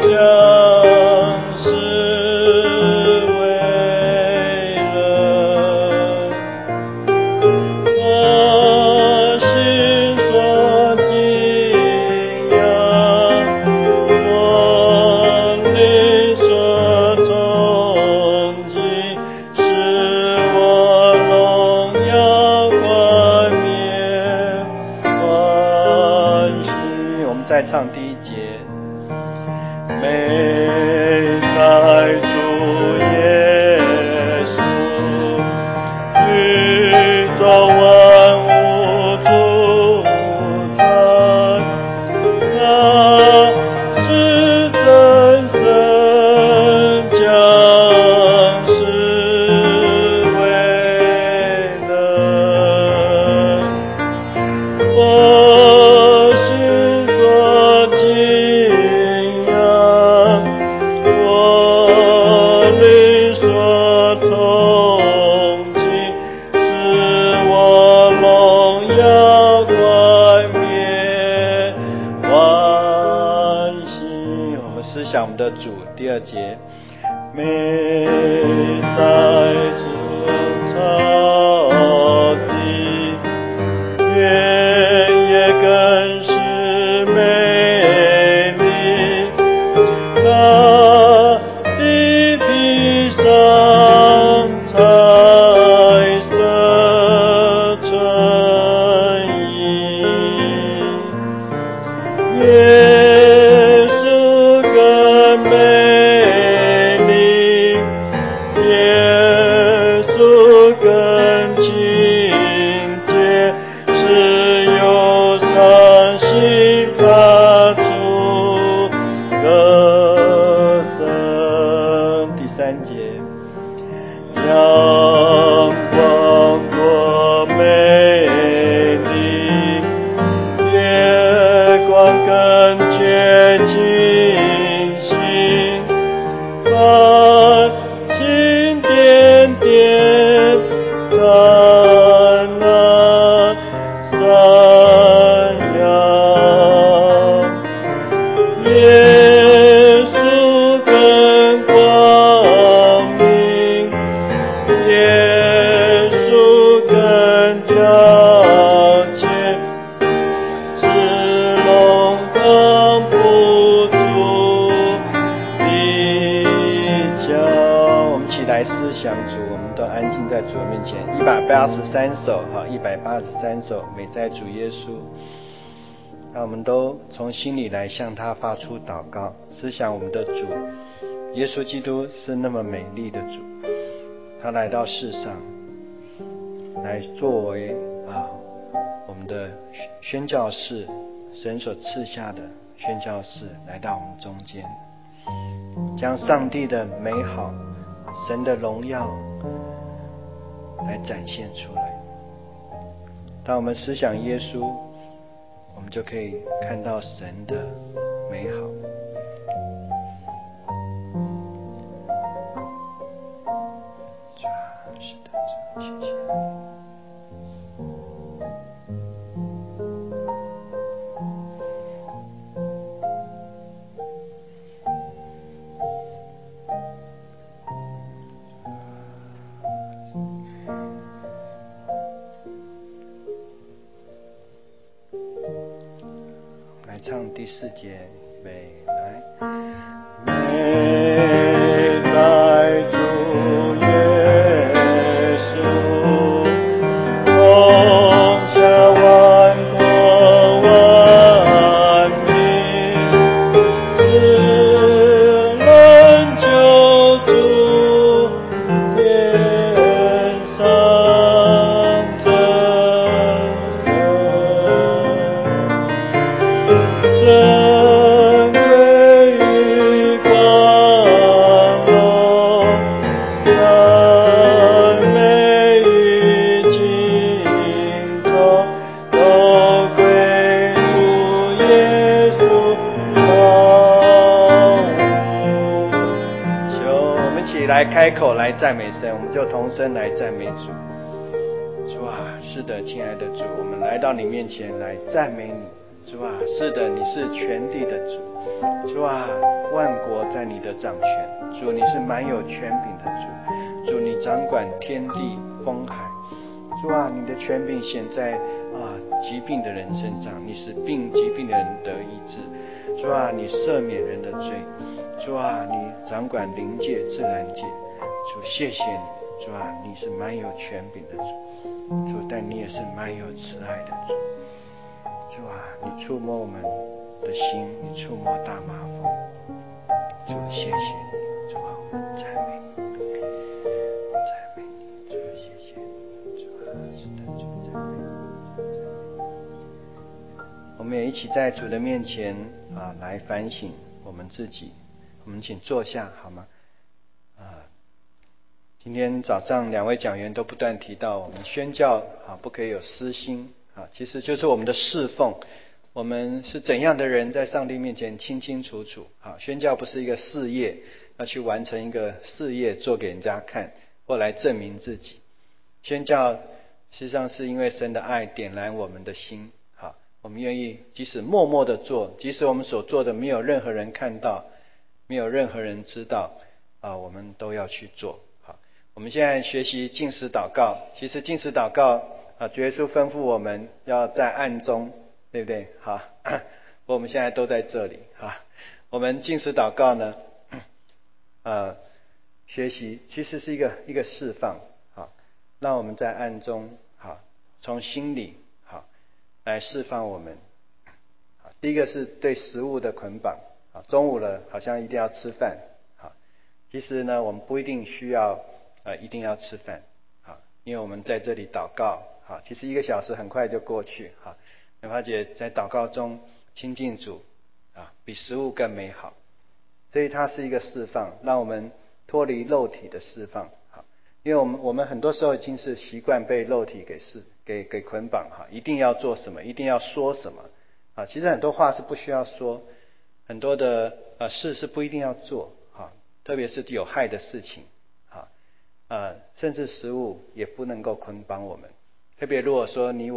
降世为人。我心所敬仰，我灵所崇敬，使我荣耀冠冕欢喜。我们再唱第一节，美哉主耶稣，宇宙万物主宰，他是真神，降世为人。我心所敬仰，我灵所崇敬，使我荣耀冠冕欢喜。我们思想我们的主，第二节，美哉主超地，原野更是美丽， 八十三首，好，一百八十三首，美哉主耶稣。让我们都从心里来向他发出祷告，思想我们的主耶稣基督是那么美丽的主，他来到世上，来作为啊我们的宣教士，神所赐下的宣教士，来到我们中间，将上帝的美好、神的荣耀来展现出来。当我们思想耶稣，我们就可以看到神的美好。是的，谢谢。唱第四节，预备来。美哉主耶稣，荣耀万国万民，慈人救主，天上真神。尊贵与光荣，赞美与敬重，都归主耶稣高无求。我们一起来开口来赞美神，我们就同声来赞美主。主啊，是的，亲爱的主，我们来到你面前来赞美你。主啊，是的，你是全地的主。主啊，万国在你的掌权。主，你是满有权柄的主。主，你掌管天地风海。主啊，你的权柄显在啊疾病的人身上，你使病疾病的人得医治。主啊，你赦免人的罪。主啊，你掌管灵界自然界。主，谢谢你。主啊，你是满有权柄的主。主，但你也是满有慈爱的主。主啊，你触摸我们的心，你触摸大麻风。主，谢谢你。主啊，我们赞美你，赞美你。主，谢谢你。主啊，是的，主赞美你。我们也一起在主的面前啊，来反省我们自己。我们请坐下好吗？啊，今天早上两位讲员都不断提到，我们宣教啊，不可以有私心。啊，其实就是我们的侍奉，我们是怎样的人，在上帝面前清清楚楚。啊，宣教不是一个事业，要去完成一个事业做给人家看，或来证明自己。宣教实际上是因为神的爱点燃我们的心，好，我们愿意即使默默的做，即使我们所做的没有任何人看到，没有任何人知道，啊，我们都要去做。好，我们现在学习禁食祷告，其实禁食祷告。啊，主耶稣吩咐我们要在暗中，对不对？好，我们现在都在这里。好，我们禁食祷告呢，呃，学习其实是一个一个释放。好，让我们在暗中，好，从心里好来释放我们。好，第一个是对食物的捆绑。好，中午了，好像一定要吃饭。好，其实呢，我们不一定需要呃一定要吃饭。好，因为我们在这里祷告。好，其实一个小时很快就过去。好，美华姐在祷告中亲近主啊，比食物更美好。所以它是一个释放，让我们脱离肉体的释放。好，因为我们我们很多时候已经是习惯被肉体给释给给捆绑。哈，一定要做什么，一定要说什么。啊，其实很多话是不需要说，很多的呃事是不一定要做。哈，特别是有害的事情。哈，呃，甚至食物也不能够捆绑我们。特别如果说你我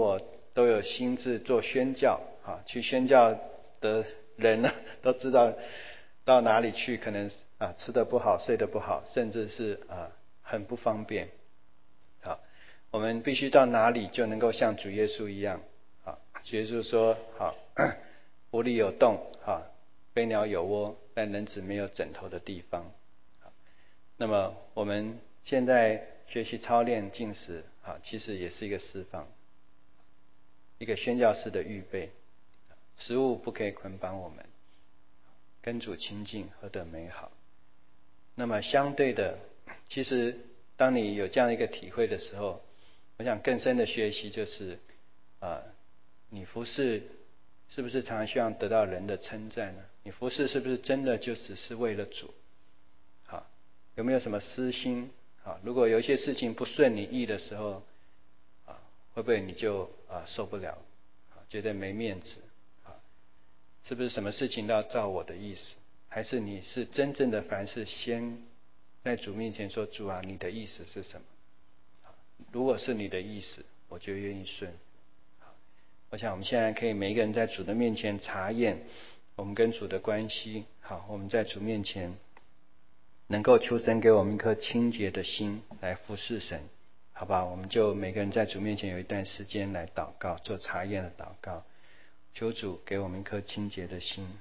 都有心志做宣教啊，去宣教的人呢，都知道到哪里去可能啊吃得不好，睡得不好，甚至是啊很不方便。好，我们必须到哪里就能够像主耶稣一样。好，主耶稣说：好，屋里有洞，好，飞鸟有窝，但人子没有枕头的地方。好，那么我们现在学习操练禁食，好，其实也是一个释放，一个宣教士的预备。食物不可以捆绑我们，跟主亲近何等美好。那么相对的，其实当你有这样一个体会的时候，我想更深的学习就是啊、呃，你服事是不是常常希望得到人的称赞呢？你服事是不是真的就只是为了主？好，有没有什么私心？好，如果有一些事情不顺你意的时候，啊，会不会你就啊受不了？啊，觉得没面子？啊，是不是什么事情都要照我的意思？还是你是真正的凡事先在主面前说：主啊，你的意思是什么？如果是你的意思，我就愿意顺。我想我们现在可以每一个人在主的面前查验我们跟主的关系。好，我们在主面前能够求神给我们一颗清洁的心来服侍神，好吧？我们就每个人在主面前有一段时间来祷告，做查验的祷告，求主给我们一颗清洁的心。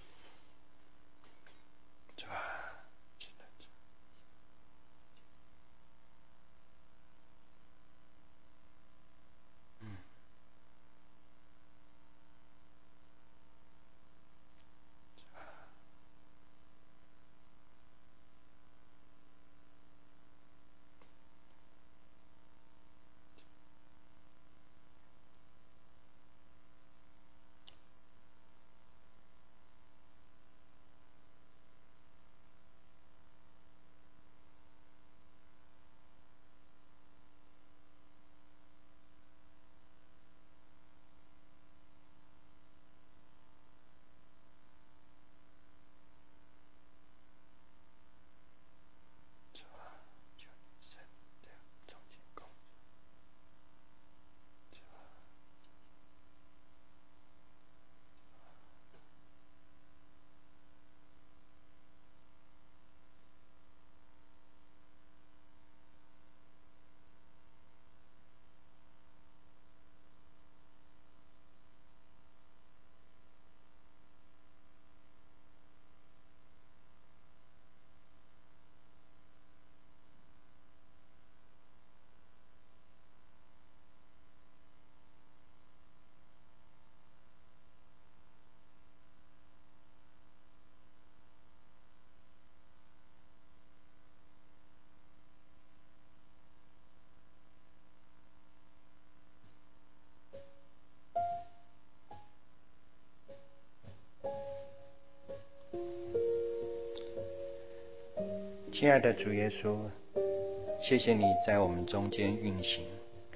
亲爱的主耶稣，谢谢你在我们中间运行，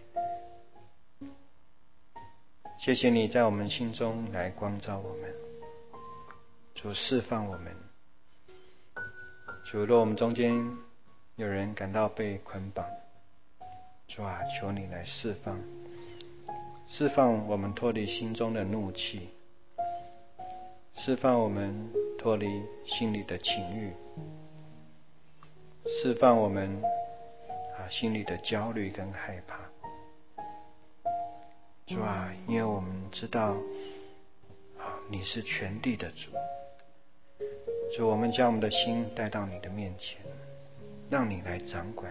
谢谢你在我们心中来光照我们，主释放我们。主，若我们中间有人感到被捆绑，主啊，求你来释放，释放我们脱离心中的怒气，释放我们脱离心里的情欲，释放我们啊心里的焦虑跟害怕。主啊，因为我们知道啊你是全地的主，主，我们将我们的心带到你的面前，让你来掌管。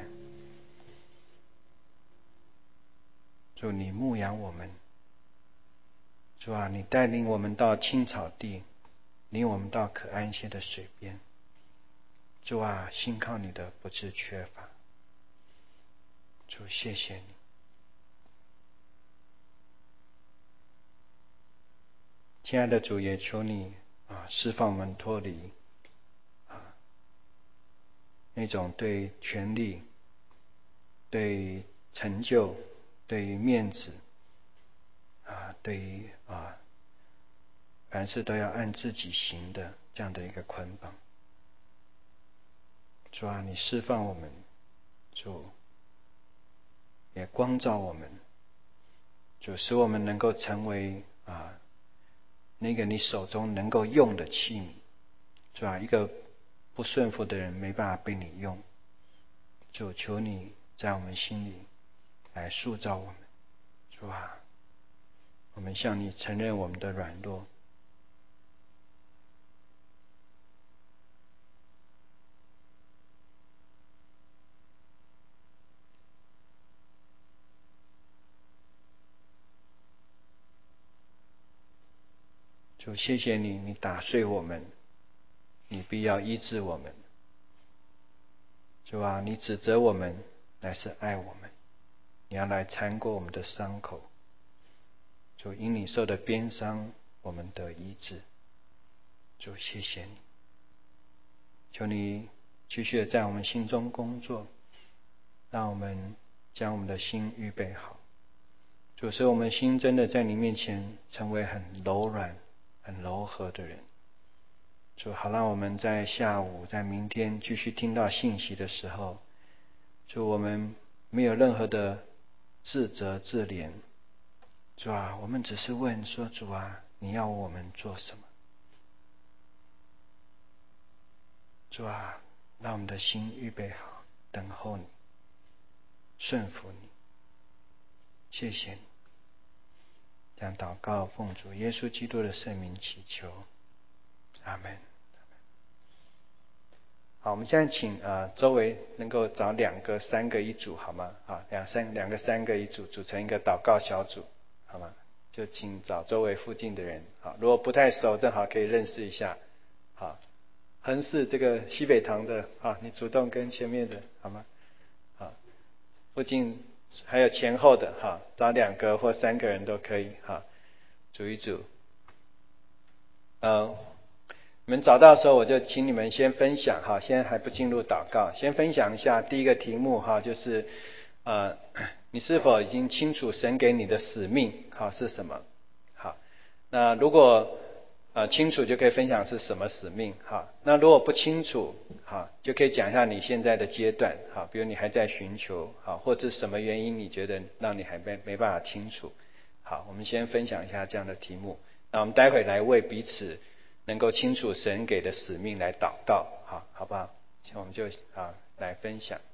主，你牧养我们。主啊，你带领我们到青草地，领我们到可安歇的水边。主啊，信靠你的不致缺乏。主，谢谢你。亲爱的主，也求你啊释放我们脱离啊那种对权力、对成就、对于面子啊，对于啊凡事都要按自己行的这样的一个捆绑。主啊，你释放我们，主也光照我们， 主使我们能够成为啊那个你手中能够用的器皿，主啊，一个不顺服的人没办法被你用，主求你在我们心里来塑造我们，主啊，我们向你承认我们的软弱。主谢谢你，你打碎我们，你必要医治我们。主啊，你指责我们，乃是爱我们，你要来缠过我们的伤口。主因你受的鞭伤，我们得医治。主谢谢你，求你继续的在我们心中工作，让我们将我们的心预备好。主使我们心真的在你面前成为很柔软很柔和的人。主好让我们在下午在明天继续听到信息的时候，主我们没有任何的自责自怜，主啊，我们只是问说，主啊，你要我们做什么？主啊，让我们的心预备好，等候你，顺服你。谢谢你。这样祷告，奉主耶稣基督的圣名祈求，阿门。好，我们现在请呃周围能够找两个、三个一组，好吗？啊，两三两个、三个一组，组成一个祷告小组，好吗？就请找周围附近的人，好，如果不太熟，正好可以认识一下。好，横是这个西北堂的，啊，你主动跟前面的，好吗？好，附近还有前后的，哈，找两个或三个人都可以，哈，组一组。呃，你们找到的时候，我就请你们先分享，哈，现在还不进入祷告，先分享一下第一个题目，哈，就是呃，你是否已经清楚神给你的使命，好是什么？好，那如果呃清楚，就可以分享是什么使命，好，那如果不清楚，好，就可以讲一下你现在的阶段，好，比如你还在寻求，好，或者什么原因你觉得让你还没没办法清楚，好，我们先分享一下这样的题目，那我们待会来为彼此能够清楚神给的使命来祷告，好，好不好？我们就啊来分享。